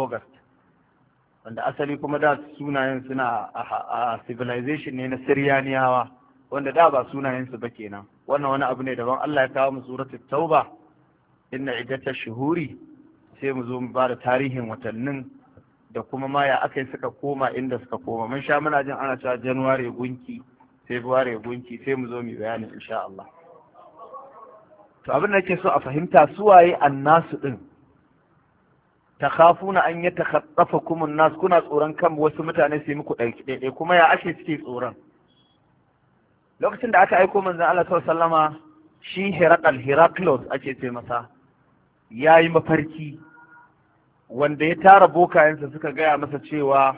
wanda asali kuma da sunayen suna a civilization ne na Syrianiyawa, wanda da ba sunayensu ba kenan. Wannan wani abu ne daban. Allah ya kawo mu suratul Tauba, inna iddatash shuhuri, sai mu zo mu ba da tarihin watannin da kuma ma ya aka yi suka koma inda suka koma. Mun sha muna jin ana cewa January gunki, February gunki, sai mu zo mu bayani insha Allah. To abin da nake so a fahimta, su waye annasu din? Takhafuna an yatakhaffakum an-nas, kuna tsoron kan wasu mutane su yi muku ɗaiɗai, kuma ya ake suke tsoron? Lokacin da aka aiko manzon Allah sallama, shi Heraclius ake ce masa, yayi mafarki wanda ya tara bokayensa suka gaya masa cewa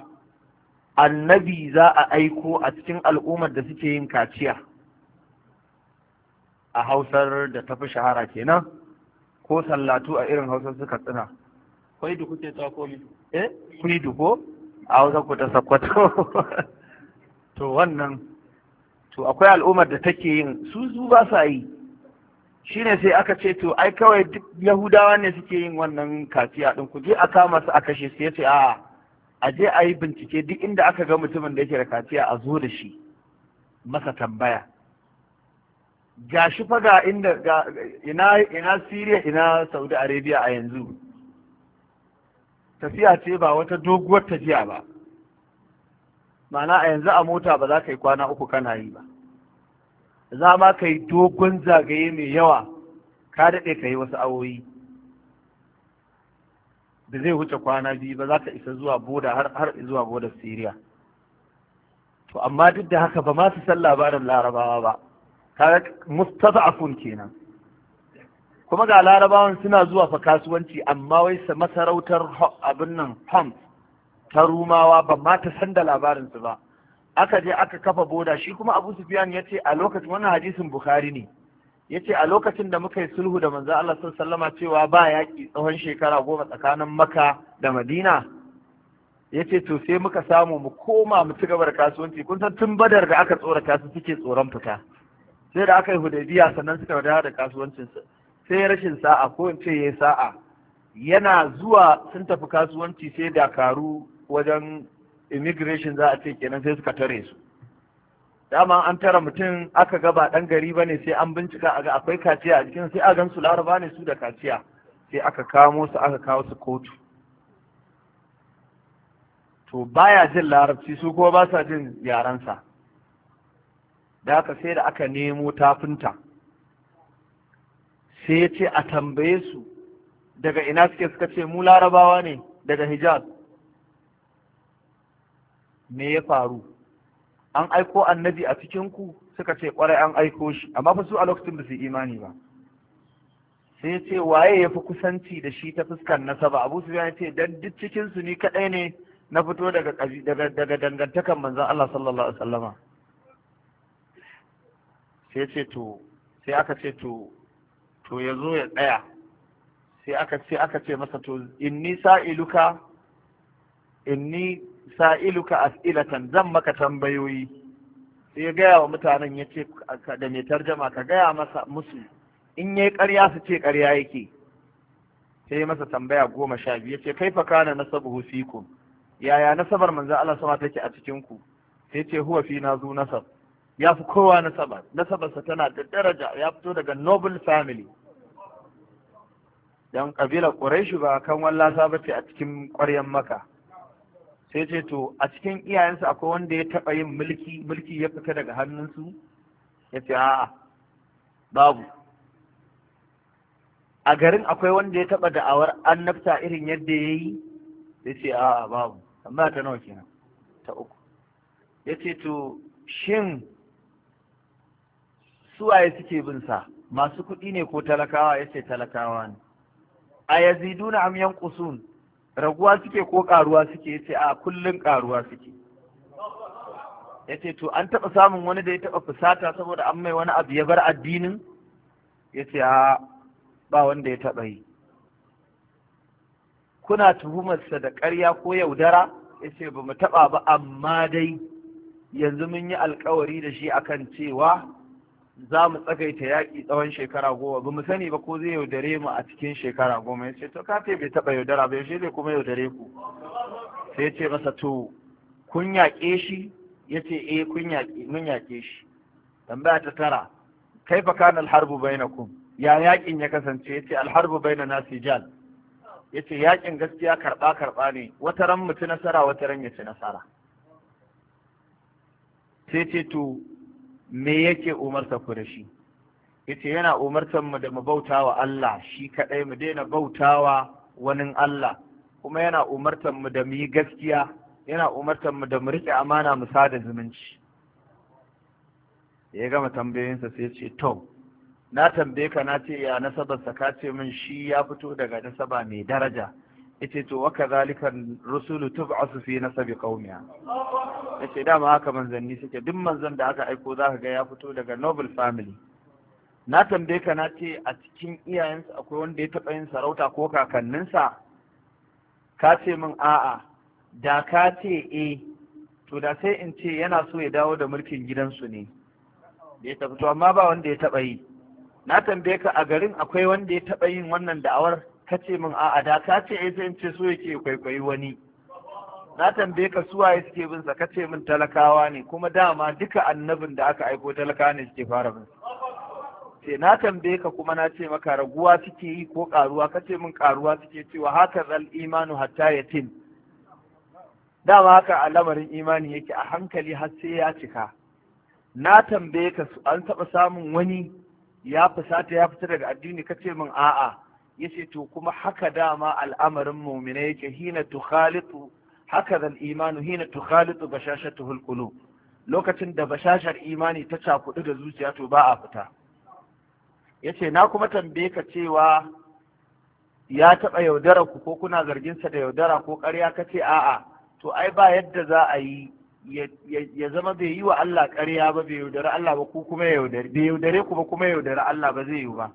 annabi za a aiko a cikin al'ummar da suke yin kaciya. a hausar da tafi shahara kenan, ko sallatu a irin hausar suka tsina. Kwaidu kuke tsawa ko mi? Kwaidu ko? A hausar ku ta Sakkwato. To wannan, to akwai al'ummar da take yin su ba sa yi. Shine sai aka ce to ai kawai duk Yahudawa ne suke yin wannan kaciya din, ku je a kama su a kashe su. Yace a je a yi bincike duk inda aka ga mutumin da yake da kaciya a zo da shi masa tambaya. Ga shi fa ga inda ina Syria ina Saudi Arabia a yanzu. Tafiya ce ba wata doguwar tafiya ba. Ma'ana a yanzu a mota ba za ka yi kwana 3 kana yi ba. Za ma ka yi dogon zagaye mai yawa, ka daɗe ka yi wasu awoyi. Da zai wuce kwana 2 ba za ka isa zuwa boda har zuwa bodar Syria. To amma duk da haka ba ma su san labarin Larabawa ba. Kaga mustada'afun kenan. Kuma ga Larabawan suna zuwa fa kasuwanci, amma wai masarautar abin nan Homs ta Rumawa ba ma ta san da labarin su ba. Aka je aka kafa boda. Shi kuma Abu Sufyan ya ce a lokacin, wannan hadisin Bukhari ne, ya ce a lokacin da muka yi sulhu da manzo Allah sallallahu alaihi cewa ba yaƙi tsawon shekara 10 tsakanin Makka da Madina, ya ce to sai muka samu mu koma mu ci gaba da kasuwanci. Kun san tun Badar da aka tsorata su suke tsoron fita, sai da aka yi Hudaybiya sannan suka dawo da kasuwancinsu. Sai rashin sa'a, ko in ce yayi sa'a, yana zuwa sun tafi kasuwanci sai dakaru wajen immigration za a ce kenan sai suka tare su. Dama an tara mutum aka ga ba ɗan gari ba ne, sai an bincika a ga akwai kaciya a jikin, sai a gan su Laraba ne su da kaciya, sai aka kamo su aka kawo su kotu. To baya jin larabci, su kuma ba sa jin yarensa. Da haka sai da aka nemo tafinta, sai ya ce a tambaye su daga ina suka ce mu Larabawa ne daga Hijaz. Me ya faru? An aiko annabi a cikinku? Suka ce kwarai an aiko shi, amma fa su a lokacin da su imani ba. Sai ya ce waye ya fi kusanci da shi ta fuskar nasaba? Abu Sufyan ya ce dan duk cikin su ni kadai ne na fito daga dangantakan manzon Allah sallallahu alaihi wasallama. Sai ya ce to, sai aka ce to ya zo ya tsaya. Sai aka ce masa to inni sa'iluka as'ilatan, zan maka tambayoyi. Sai ya gaya wa mutanen, ya ce da mai tarjama ka gaya musu in yayi ƙarya su ce ƙarya yake. Sai ya masa tambaya 12, ya ce kaifa kana nasabuhu fikum, yaya nasabar manzon Allah sama take a cikin ku? Sai ce huwa fi nazu nasab, ya fi kowa nasabarsa tana da daraja, ya fito daga noble family. Dan kabilar Quraish ba kan wallasa bace a cikin ƙwaryan Makka. Sai ce to a cikin iyayensa akwai wanda ya taɓa yin mulki ya fita daga hannunsu? Ya ce a'a, babu. A garin akwai wanda ya taɓa da'awar annabta irin yadda ya yi? Ya ce a'a, babu. Amma ta nawa kenan? Ta 3. Ya ce to shin suwaye suke bin sa, masu kuɗi ne ko talakawa? Ya ce talakawa ne. A yaziduna am yanqusun, raguwa suke ko karuwa suke? Yace a kullun karuwa suke. Yace to an taba samun wani da ya taba fusata saboda an mai wani abu ya bar addinin? Yace a ba wanda ya taba yi. Kuna tuhumarsa da ƙarya ko yaudara? Yace ba mu taba ba, amma dai yanzu mun yi alkawari da shi akan cewa za mu tsagaita yaƙi tsawon shekara 10. Ba mu sani ba ko zai yaudare mu a cikin shekara 10. Ya ce to ka bai taɓa yaudara ba, yaushe zai kuma yaudare ku? Sai ya ce masa to kun yaƙe shi? Ya ce mun yaƙe shi. Tambaya ta 9, kaifa kana alharbu bainakum, ya yaƙin ya kasance? Ya ce alharbu bainana sijal. Ya ce yaƙin gaskiya karɓa ne, wata ran mu ci nasara wata ran ya ci nasara. Sai ce to me yake umarta ku da shi? Yace yana umartar mu da mu bautawa Allah shi kadai, mu daina bautawa wani Allah, kuma yana umartar mu da mu yi gaskiya, yana umartar mu da mu rike amana, mu sada zumunci. Ya gama tambayoyinsa sai ce to na tambaye ka, na ce ya nasabarsa, ka ce min shi ya fito daga nasaba mai daraja. Yace to wa kadhalika rusulu tub'asu fi nasabi qaumiha. Yace dama haka manzanni suke, duk manzon da aka aiko zaka ga ya fito daga noble family. na tambaye ka na ce a cikin iyayensa akwai wanda ya taɓa yin sarauta ko kakanninsa, ka ce min a'a. Da ka ce to da sai in ce yana so ya dawo da mulkin gidansu ne da ya tafi, to amma ba wanda ya taɓa yi. Na tambaye ka a garin akwai wanda ya taɓa yin wannan da'awar, ka ce min a'a. Da ka ce sai in ce so yake kwaikwayi wani. Na tambaye ka suwaye suke bin sa, ka ce min talakawa ne, kuma dama duka annabin da aka aiko talakawa ne suke fara bin sa. Na tambaye ka kuma na ce maka raguwa suke yi ko karuwa, ka ce min karuwa suke, cewa haka zal imanu hatta yatim. Dama haka a lamarin imani yake, a hankali har sai ya cika. Na tambaye ka an taɓa samun wani ya fusata ya fita daga addini, ka ce min a'a. Yace to kuma haka dama al'amarin mu'mina yake, hina tukhalitu haka zal imanu hina tukhalitu bashashatuhu alqulub. Lokacin da bashashar imani ta cakudu da zuciya to ba a fita. Yace na kuma tambaye ka cewa ya taɓa yaudara ku ko kuna zargin sa da yaudara ko ƙarya, ka ce a'a. To ai ba yadda za a yi ya zama bai yi wa Allah ƙarya ba, bai yaudari Allah ba, ku kuma bai yaudare ku ba kuma yaudari Allah ba zai yi ba.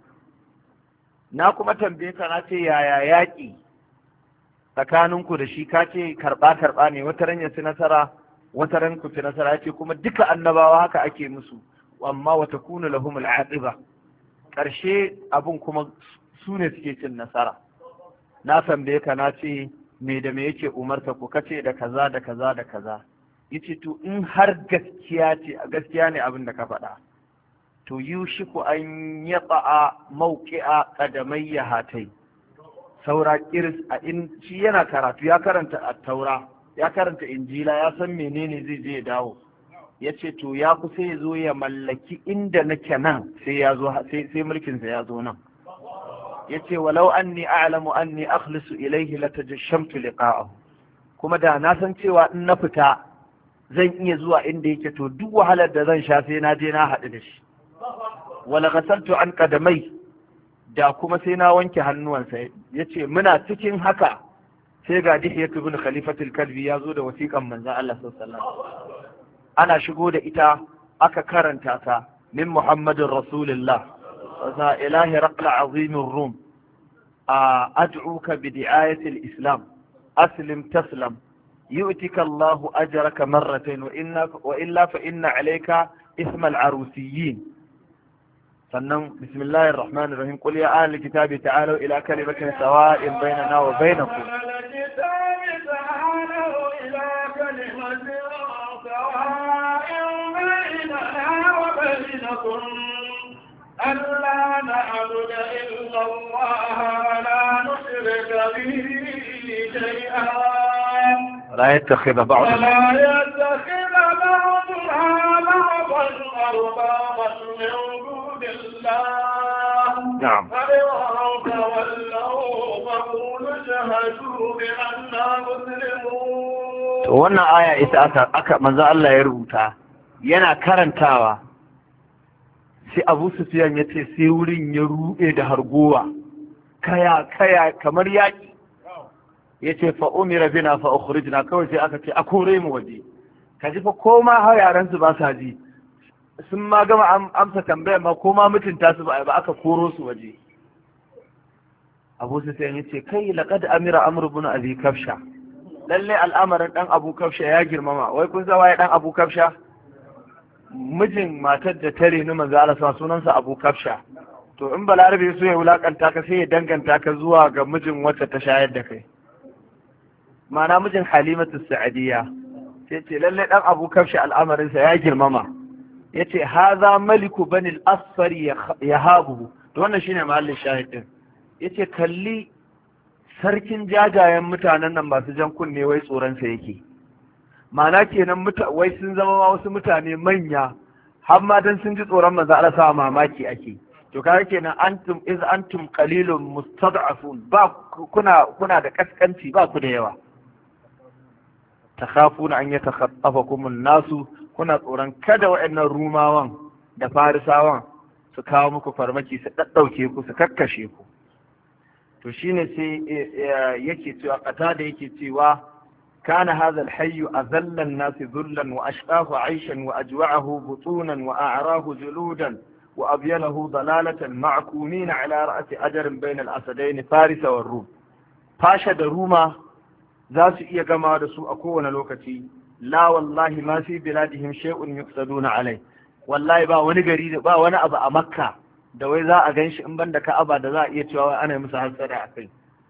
Na kuma tambaye ka na ce yaya yaƙi tsakaninku da shi, ka ce karɓa ne, wata ran ya ci nasara wata ran ku ci nasara. Ya ce kuma duka annabawa haka ake musu, amma wata kuna lahumul aqiba, ƙarshe abun kuma su ne suke cin nasara. Na tambaye ka na ce me da me yake umarta ku, kace da kaza da kaza da kaza. Yace to in har gaskiya ne abin da ka faɗa, to yushiku an yaba mawqi'a qadamayya hatai. Saura kiris shi yana karatu, ya karanta at-taura, ya karanta injila, ya san menene zai je ya dawo. Yace to ya kusa ya zo ya mallaki inda nake nan, sai ya zo sai mulkin sa ya zo nan. Yace walau anni a'lamu anni akhlisu ilayhi latajashamtu liqa'ahu. Kuma da na san cewa in na fita zan iya zuwa inda yake, to duk wahalar da zan sha sai na je na haɗu da shi. Wala ghasaltu an qadamai, da kuma sai na wanke hannuwansa. Yace muna cikin haka sai ga Dihyatu ibn Khalifatul Kalbi ya zo da wasiƙan manzon Allah sallallahu alaihi wasallam. Ana shigo da ita aka karanta ta, min Muhammadin Rasulullah wa ilahi raql azim rum ad'uka bi di'ayati al-islam aslim taslam yu'tika Allahu ajraka marratayn wa illa fa inna alayka isma al-arusiyyin. sannan bismillahir rahmanir rahim, qul ya ahlal kitabi ta'alu ila kalimatin sawa'in bainana wa bainakum ألا نعبد إلا الله ولا نشرك به شيئا ولا يتخذ بعضنا بعضا أربابا من دون الله. نعم. فإن تولوا فقولوا اشهدوا بأننا مسلمون. wannan aya ita aka manzo Allah ya rubuta, yana karantawa sai Abu Sufyan ya ce sai wurin ya ruɗe da hargowa, kaya kamar yaƙi. Ya ce fa umira bina fa ukhrijna, kawai sai aka ce a kore mu waje. Ka ji fa koma har yaran su ba sa ji, sun ma gama amsa tambayar ma koma mutunta su ba aka koro su waje. Abu Sufyan ya ce kai laqad amira Amr ibn Abi Kafsha, lalle al'amarin dan Abu Kafsha ya girmama. Wai kun san waye dan Abu Kafsha? Mijin matar da ta reni manzo Allah sa sunansa Abu Kafsha. To in balarabe so ya wulakanta ka sai ya danganta ka zuwa ga mijin wacce ta shayar da kai, ma'ana mijin Halimatu Sa'adiyya. Sai ce lalle dan Abu Kafsha al'amarinsa ya girmama. Yace haza maliku banil asfar yahabu, to wannan shine mahallin shahidin. Yace kalli sarkin jajayen mutanen nan masu jan kunne, wai tsoron sa yake. Ma'ana kenan wai sun zama ma wasu mutane manya, har ma dan sun ji tsoron manzo Allah sa mamaki ake. To kaga kenan antum qalilun mustad'afun, ba kuna da kaskanci, ba ku da yawa. Takhafuna an yatakhaffafakum an-nasu, kuna tsoron kada waɗannan rumawan da farisawan su kawo muku farmaki, su daddauke ku, su kakkashe ku. To shine sai yake cewa Qatada yake cewa كان هذا الحي أذل الناس ذلا وأشقاه عيشا وأجوعه بطونا وأعراه جلودا وأبينه ضلالة معكومين على رأس أجر بين الأسدين فارس والروم. فاشا da Ruma za su iya gama da su a kowane lokaci. La wallahi ma fi biladihim shay'un yuqsaduna alai. Wallahi ba wani gari ba wani abu a Makka da wai za a ganshi in banda Ka'aba da za a iya cewa ana musu hasara akai.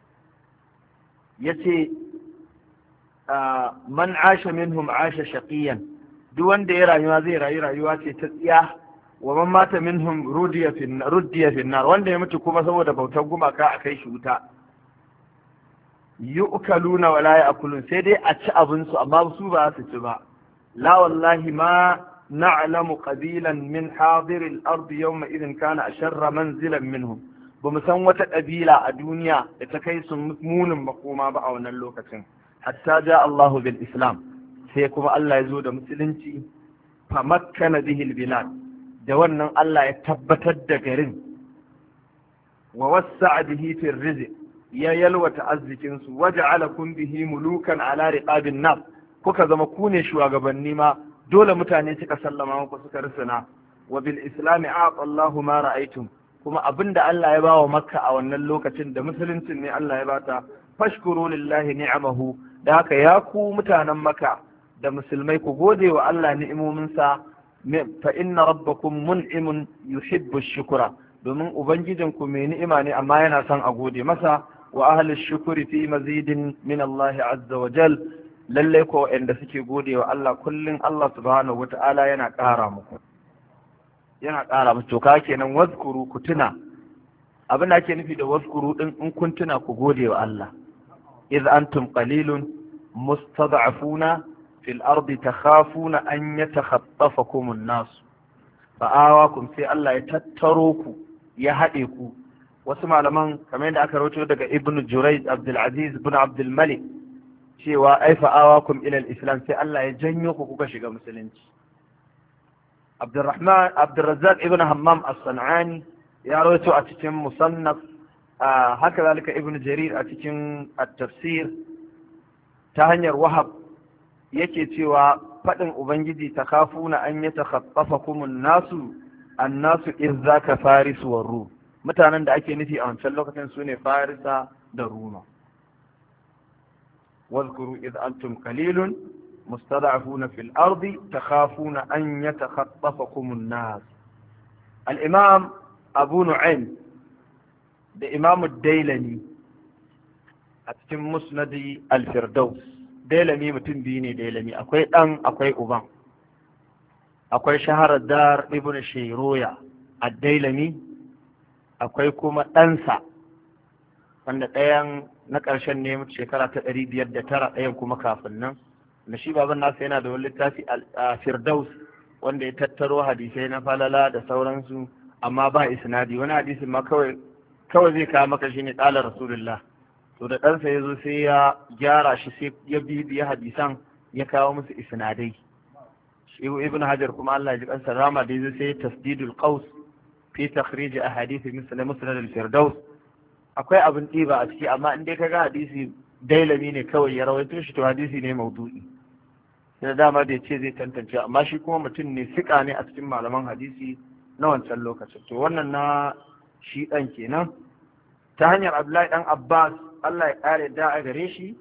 Yace man asha minhum asha shaqiyan, duk wanda ya rayuwa zai rayuwa ce ta tsiya. Wa man mata minhum ruddiya fi nar, wanda ya mutu kuma saboda bautar gumaka a kai shi wuta. Yu'kaluna wa la ya'kulun, sai dai a ci abin su amma su ba su ci ba. La wallahi ma na'lamu qabilan min hadir al-ard yawma idhin kana asharra manzilan minhum. Bamu san wata kabila a duniya da ta kai su munin makoma ba a wannan lokacin. Hatta ja Allahu bil Islam, sai kuma Allah ya zo da musulunci, fa makkana bihi al-bilad, da wannan Allah ya tabbatar da garin, wa wassa'a bihi fi rizq, ya yalwata arzikinsu, waja'alakum bihi mulukan ala riqabin nas, kuka zama ku ne shugabanni ma dole mutane suka sallama muku suka rusuna. Wa bil islami a'ta Allahu ma ra'aytum, kuma abinda Allah ya bawa Makka a wannan lokacin da musuluncin ne Allah ya bata, fashkuru lillahi ni'amahu, da haka ya ku mutanen Makka da musulmai ku gode wa Allah ni'imominsa, fa inna rabbakum mun'imun yuhibbu shukra, domin ubangijinku mai ni'ima ne amma yana son a gode masa. Wa ahli shukuri fi mazidin min Allah azza wa jal, lallai ko inda suke gode wa Allah kullun Allah subhanahu wata'ala yana ƙara muku, yana ƙara muku. To ka kenan wazkuru, ku tuna abin da ake nufi da wazkuru din, in kun tuna ku gode wa Allah. iz antum qalilun mustad'afuna fil ardi takhafuna an yatakhaffafakum an-nas fa'awakum, sai Allah ya tattaro ku ya haɗe ku. Wasu malaman kamar yadda aka rawaito daga Ibn Jurayj Abdul Aziz ibn Abdul Malik cewa ai fa'awakum ila al-islam, sai Allah ya janyo ku kuka shiga musulunci. Abdurrazzaq ibn Hammam as-San'ani ya rawaito a cikin Musannaf, haka zalika Ibn Jarir a cikin at-Tafsir ta hanyar Wahab yake cewa faɗin Ubangiji ta kafuna an yi ta khaffafakumun nasu, annasu izzaka farisu wa rum, mutanen da ake nufi a wancan lokacin su ne Farisa da Ruma. wazkuru iz antum qalilun mustad'afuna fil ardi takhafuna an yatakhaffafakumun nas. al-imam Abu Nu'aym da Imam ad-Dailami a cikin Musnad al-Firdaus, Dailami mutum biyu ne. Dailami akwai ɗan akwai uban, akwai Shahardar ibn Shayroya ad-Dailami, akwai kuma ɗansa wanda ɗayan na ƙarshen ne mutu shekara ta 509, ɗayan kuma kafin nan. Da shi baban nasa yana da wani littafi a Firdaus wanda ya tattaro hadisai na falala da sauransu, amma ba isnadi. Wani hadisin ma kawai zai kawo maka shi ne ƙalar Rasulullah. To da ɗansa ya zo sai ya gyara shi, sai ya bibiya hadisan ya kawo musu isnadai. Shi Ibn Hajar kuma Allah ya ji kansa rama da yazo sai tasdidul qaus fi takhrij ahadith misal musnad al-firdaus. Akwai abin ɗiba a ciki, amma in dai kaga hadisi Dailami ne kawai ya rawaito shi, to hadisi ne maudu'i. Sai dama da yace zai tantance, amma shi kuma mutum ne sika ne a cikin malaman hadisi na wancan lokacin. To wannan na shi ɗan kenan, ta hanyar Abdullahi ɗan Abbas Allah ya ƙare da a gare shi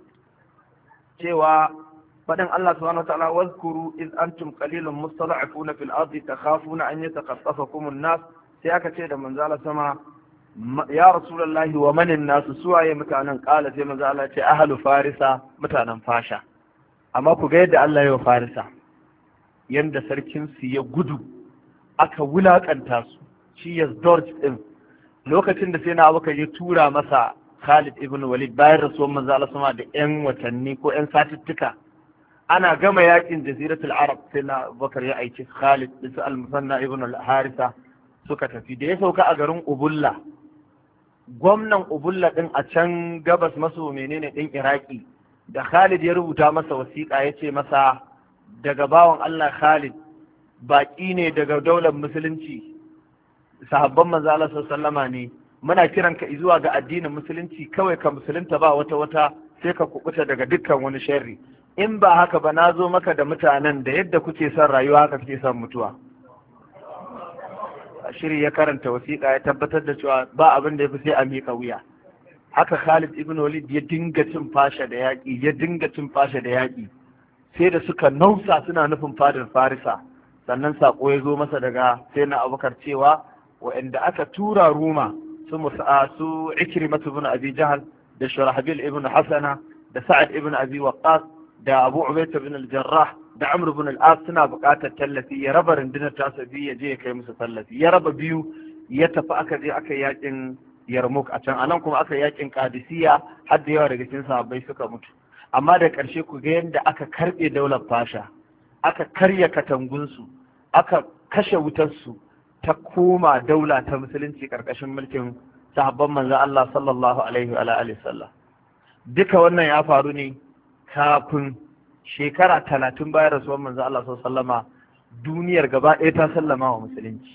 cewa faɗin Allah subhanahu wataala wazkuru iz antum qalilun mustad'afuna fil ardi takhafuna an yatakhaffafakum an-nas, sai aka ce da manzo Allah sama ya rasulullahi wa manin nasu, suwaye mutanen? Kala sai manzo Allah ce ahlu farisa, mutanen fasha. Amma ku ga yadda Allah ya wa farisa, yanda sarkin su ya gudu aka wulakanta su, shi Yazdorj din, lokacin da sai na Abubakar ya tura masa Khalid ibn Walid bayan rasuwar manzo Allah sama da ƴan watanni ko ƴan satuttuka, ana gama yakin jaziratul Arab, sai na Abubakar ya aiki Khalid bin al-Musanna ibn al-Harisa suka tafi. Da ya sauka a garin Ubulla, gwamnan Ubulla din a can gabas maso menene din Iraki, da Khalid ya rubuta masa wasiƙa ya ce masa daga bawan Allah Khalid, baƙi ne daga daular musulunci, sahabban manzo Allah sallama ne, muna kiran ka zuwa ga addinin musulunci, kawai ka musulunta ba wata sai ka kubuta daga dukkan wani sharri. In ba haka ba na zo maka da mutanen da yadda kuke son rayuwa haka kuke son mutuwa. shiri ya karanta wasiƙa ya tabbatar da cewa ba abin da ya fi sai a miƙa wuya. Haka Khalid ibn Walid ya dinga cin fasha da yaƙi, sai da suka nausa suna nufin fadar Farisa, sannan saƙo ya zo masa daga sai na Abubakar cewa wa'anda aka tura Ruma su Ikrimah ibn Abi Jahl da Shurahbil ibn Hasana da Sa'ad ibn Abi Waqqas da Abu Ubaydah ibn al-Jarrah da Amr ibn al-As suna buƙatar tallafi, ya raba rundunar tasa biyu ya je ya kai musu tallafi, ya raba biyu ya tafi aka je aka yakin Yarmouk a can, anan kuma aka yakin Qadisiyya har da yawa daga cikin sahabbai suka mutu. Amma da ƙarshe ku ga yadda aka karɓe daular fasha, aka karya katangunsu, aka kashe wutarsu, ta koma daula ta musulunci ƙarƙashin mulkin sahabban manzo Allah sallallahu alaihi wa alihi sallam. Duka wannan ya faru ne kafin shekara 30 bayan rasuwar manzo Allah sallallahu alaihi wasallama, duniyar gaba ɗaya ta sallama wa musulunci.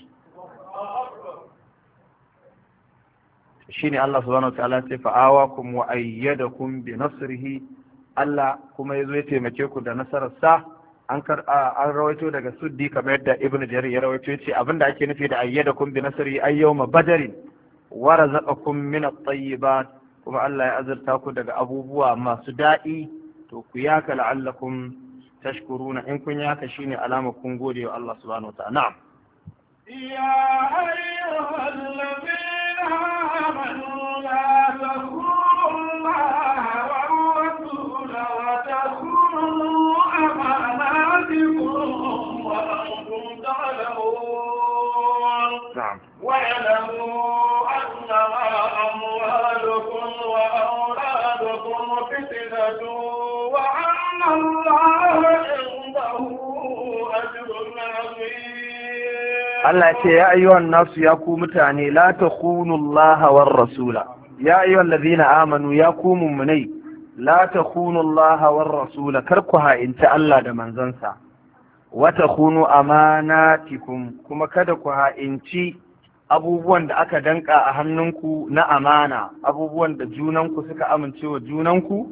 Shine Allah subhanahu wa ta'ala ya fa'awakum wa ayyadakum bi nasrihi, Allah kuma yazo ya taimake ku da nasararsa. An rawaito daga Suddi kamar yadda Ibn Jarir ya rawaito, yace abinda ake nufi da ayyadakum bi nasrihi ay yawma badrin wa razaqakum min at-tayyibat, kuma Allah ya azurta ku daga abubuwa masu daɗi, to ku yaka la'allakum tashkuruna, in kun yaka shine alama kun gode wa Allah subhanahu wa ta'ala. Na'am. Ya ayyuhallazina آمنوا لا تخونوا الله والرسول وتخونوا أماناتكم وأنتم تعلمون. نعم. واعلموا أنما أموالكم وأولادكم فتنة وأن الله عنده أجر عظيم. Allah ce ya ayyuhan nasu, ya ku mutane, la takhunu Allah war rasula, ya ayyuhal ladina amanu, ya ku mummunai, la takhunu Allah war rasula, kar ku ha'inci Allah da manzansa, wa takhunu amanatikum, kuma kada ku ha'inci abubuwan da aka danka a hannunku na amana, abubuwan da junanku suka amince wa junanku,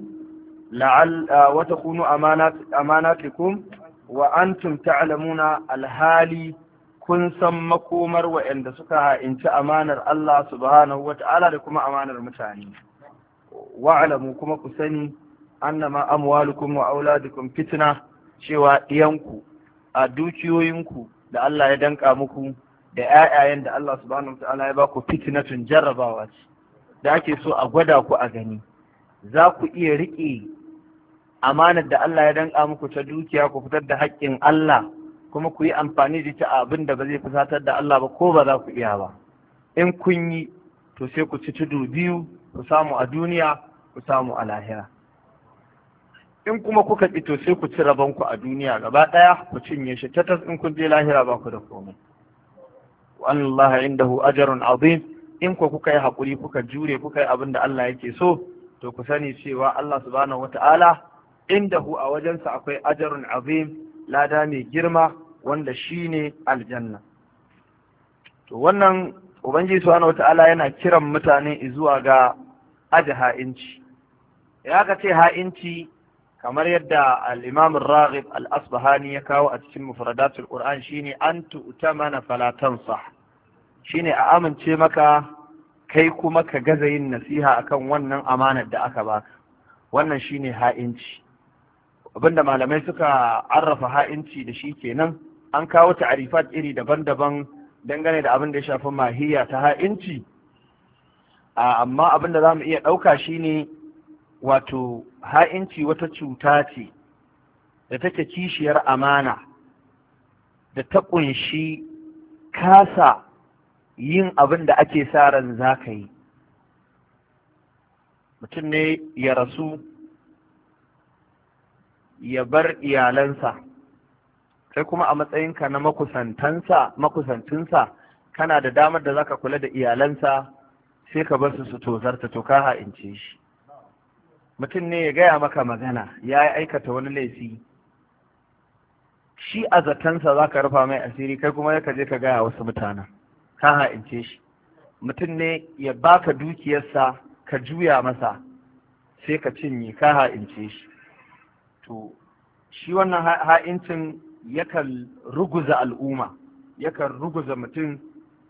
wa takhunu amanatikum wa antum ta'lamuna alhali kun san makomar waɗanda suka ha'inci amanar Allah subhanahu wata'ala da kuma amanar mutane. Wa'alamu, kuma ku sani, annama amwalukum wa auladukum fitna, cewa ɗiyanku a dukiyoyinku da Allah ya danka muku da ƴaƴayen da Allah subhanahu wata'ala ya baku fitnatun, jarrabawa ce da ake so a gwada ku a gani, za ku iya riƙe amanar da Allah ya danka muku ta dukiya ku fitar da haƙƙin Allah kuma ku yi amfani da ita abin da ba zai fusatar da Allah ba, ko ba za ku iya ba. In kun yi, to sai ku ci tudu biyu, ku samu a duniya, ku samu a lahira. In kuma kuka ƙi, to sai ku ci rabonku a duniya gaba ɗaya, ku cinye shi tatas, in kun je lahira ba ku da komai. Wa Allah indahu ajrun azim. In ku kuka yi haƙuri, kuka jure, kuka yi abin da Allah yake so, to ku sani cewa Allah subhanahu wata'ala indahu, a wajensa akwai ajrun azim, lada mai girma, wanda shine aljanna. To wannan ubangiji subhanahu wata'ala yana kiran mutane zuwa ga aje ha'inci. Ya ka ce ha'inci, kamar yadda al-Imam Raghib al-Asbahani ya kawo a cikin mufradatul Qur'an, shine an tu'tamana fala tansah, shine a amince maka kai kuma ka gaza yin nasiha akan wannan amanar da aka baka. Wannan shine ha'inci. Abinda malamai suka arrafa ha'inci da shi kenan. An kawo ta'arifat iri daban-daban dangane da abin da ya shafi mahiya ta ha'inci, amma abin da za mu iya ɗauka shine, wato ha'inci wata cuta ce da take kishiyar amana, da ta ƙunshi kasa yin abin da ake sa ran za ka yi. Mutum ne ya rasu, ya bar iyalansa, kai kuma a matsayinka na makusantinsa kana da damar da zaka kula da iyalansa, sai ka bar su tozarta, to ka ha'ince shi. Mutum ne ya gaya maka magana, ya yi aikata wani laifi, shi a zatansa za ka rufa mai asiri, kai kuma ka je ka gaya wasu mutanen, ka ha'ince shi. Mutum ne ya baka dukiyarsa ka juya masa, sai ka cinye, ka ha'ince shi. To shi wannan ha'inci yakan ruguza al'umma, yakan ruguza mutum,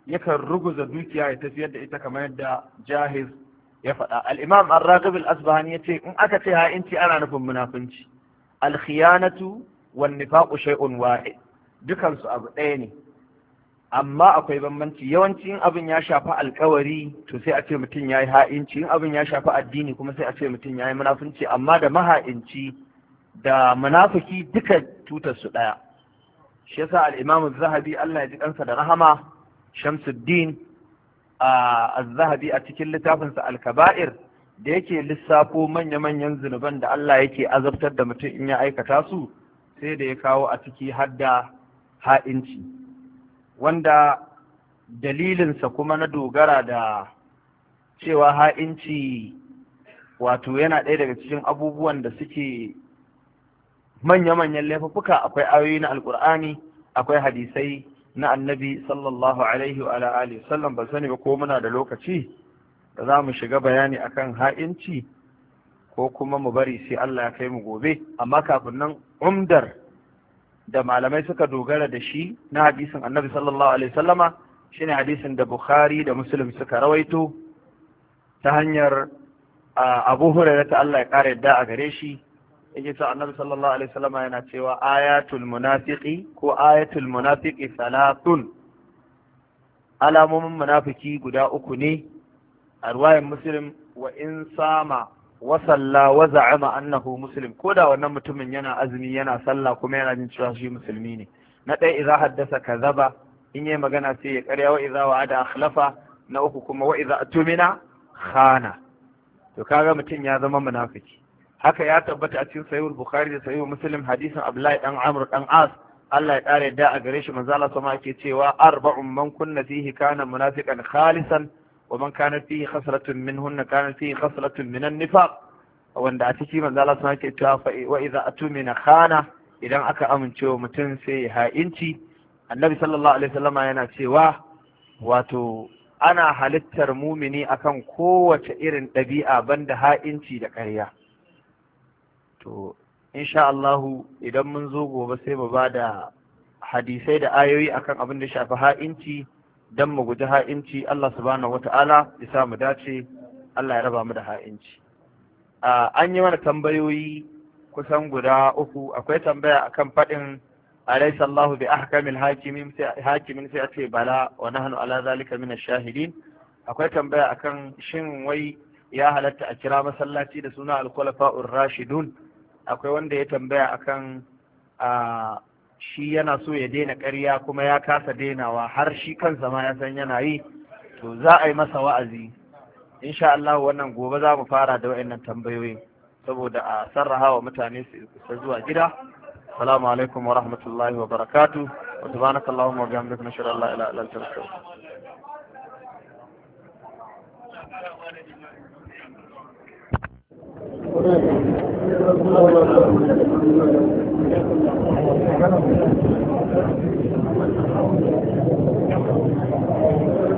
yakan ruguza dukiya ya tafiyar da ita kamar yadda Jahiz ya faɗa. Al-Imam Ar-Raghib Al-Asbahani yace in aka ce ha'inci ana nufin munafunci. Al-khiyanatu wan nifaqu shay'un wahid. Dukan su abu ɗaya ne. Amma akwai bambanci, yawanci in abin ya shafi alkawari to sai a ce mutum yayi ha'inci, in abin ya shafi addini kuma sai a ce mutum yayi munafunci, amma da maha'inci da munafiki duka tutar su ɗaya. Shi yasa al-Imam Az-Zahabi Allah ya ji kansa da rahama, Shamsuddin Az-Zahabi a cikin littafinsa Al-Kaba'ir da yake lissafo manya-manyan zunuban da Allah yake azabtar da mutum in ya aikata su, sai da ya kawo a ciki hadda ha'inci, wanda dalilinsa kuma na dogara da cewa ha'inci wato yana ɗaya daga cikin abubuwan da suke manya-manyan laifuffuka. Akwai ayoyi na Alƙur'ani, akwai hadisai na annabi sallallahu alaihi wa alihi sallam. Ban sani ba ko muna da lokaci da za mu shiga bayani akan ha'inci ko kuma mu bari sai Allah ya kai mu gobe. Amma kafin nan, umdar da malamai suka dogara da shi na hadisin annabi sallallahu alaihi sallama shine hadisin da Bukhari da Muslim suka rawaito ta hanyar Abu Hurairah ta Allah ya kare yadda a gare shi. Yake cewa annabi sallallahu alaihi wasallam yana cewa ayatul munafiqi salatun, alamomin munafiki guda uku ne. A riwayar Muslim, wa in sama wa salla wa za'ama annahu muslim, ko da wannan mutumin yana azumi yana sallah kuma yana jin cewa shi musulmi ne. Na ɗaya, idza haddasa kazaba, in yi magana sai ya karya. Wa idza wa'ada akhlafa. Na uku kuma wa idza atumina khana. To kaga mutum ya zama munafiki. Haka ya tabbata a cikin sahihul Bukhari da sahihul Muslim hadisin Abdullahi dan Amr dan As, Allah ya kare yadda a gare shi, manzo Allah sama yake cewa arba'un man kunna fihi kana munafiqan khalisan wa man kana fihi khaslatun minhunna kana fihi khaslatun min an-nifaq. Wanda a ciki manzo Allah sama yake cewa wa idza atumina khana, idan aka amince wa mutum sai ya ha'inci. Annabi sallallahu alaihi wasallama yana cewa wato ana halittar mumini akan kowace irin ɗabi'a banda ha'inci da ƙarya. To insha Allahu idan mun zo gobe sai mu ba da hadisai da ayoyi akan abin da shafi ha'inci dan mu guji ha'inci. Allah subhanahu wata'ala ya sa mu dace, Allah ya raba mu da ha'inci. An yi mana tambayoyi kusan guda uku. Akwai tambaya akan faɗin alaysa Allahu bi ahkamil hakimin sai a ce bala wa nahnu ala zalika min ash-shahidin. Akwai tambaya akan shin wai ya halatta a kira masallaci da suna al-khulafa'ur rashidun. Akwai wanda ya tambaya akan shi yana so ya daina ƙarya kuma ya kasa dainawa, har shi kansa ma ya san yana yi. To za a yi masa wa'azi insha Allah. Wannan gobe za mu fara da wa'annan tambayoyi saboda a sarraha wa mutane su isa zuwa gida. Assalamu alaikum wa rahmatullahi wa barakatuh, wa subhanaka Allahumma wa bihamdika, nashhadu an la ilaha illa anta astaghfiruka. Thank you.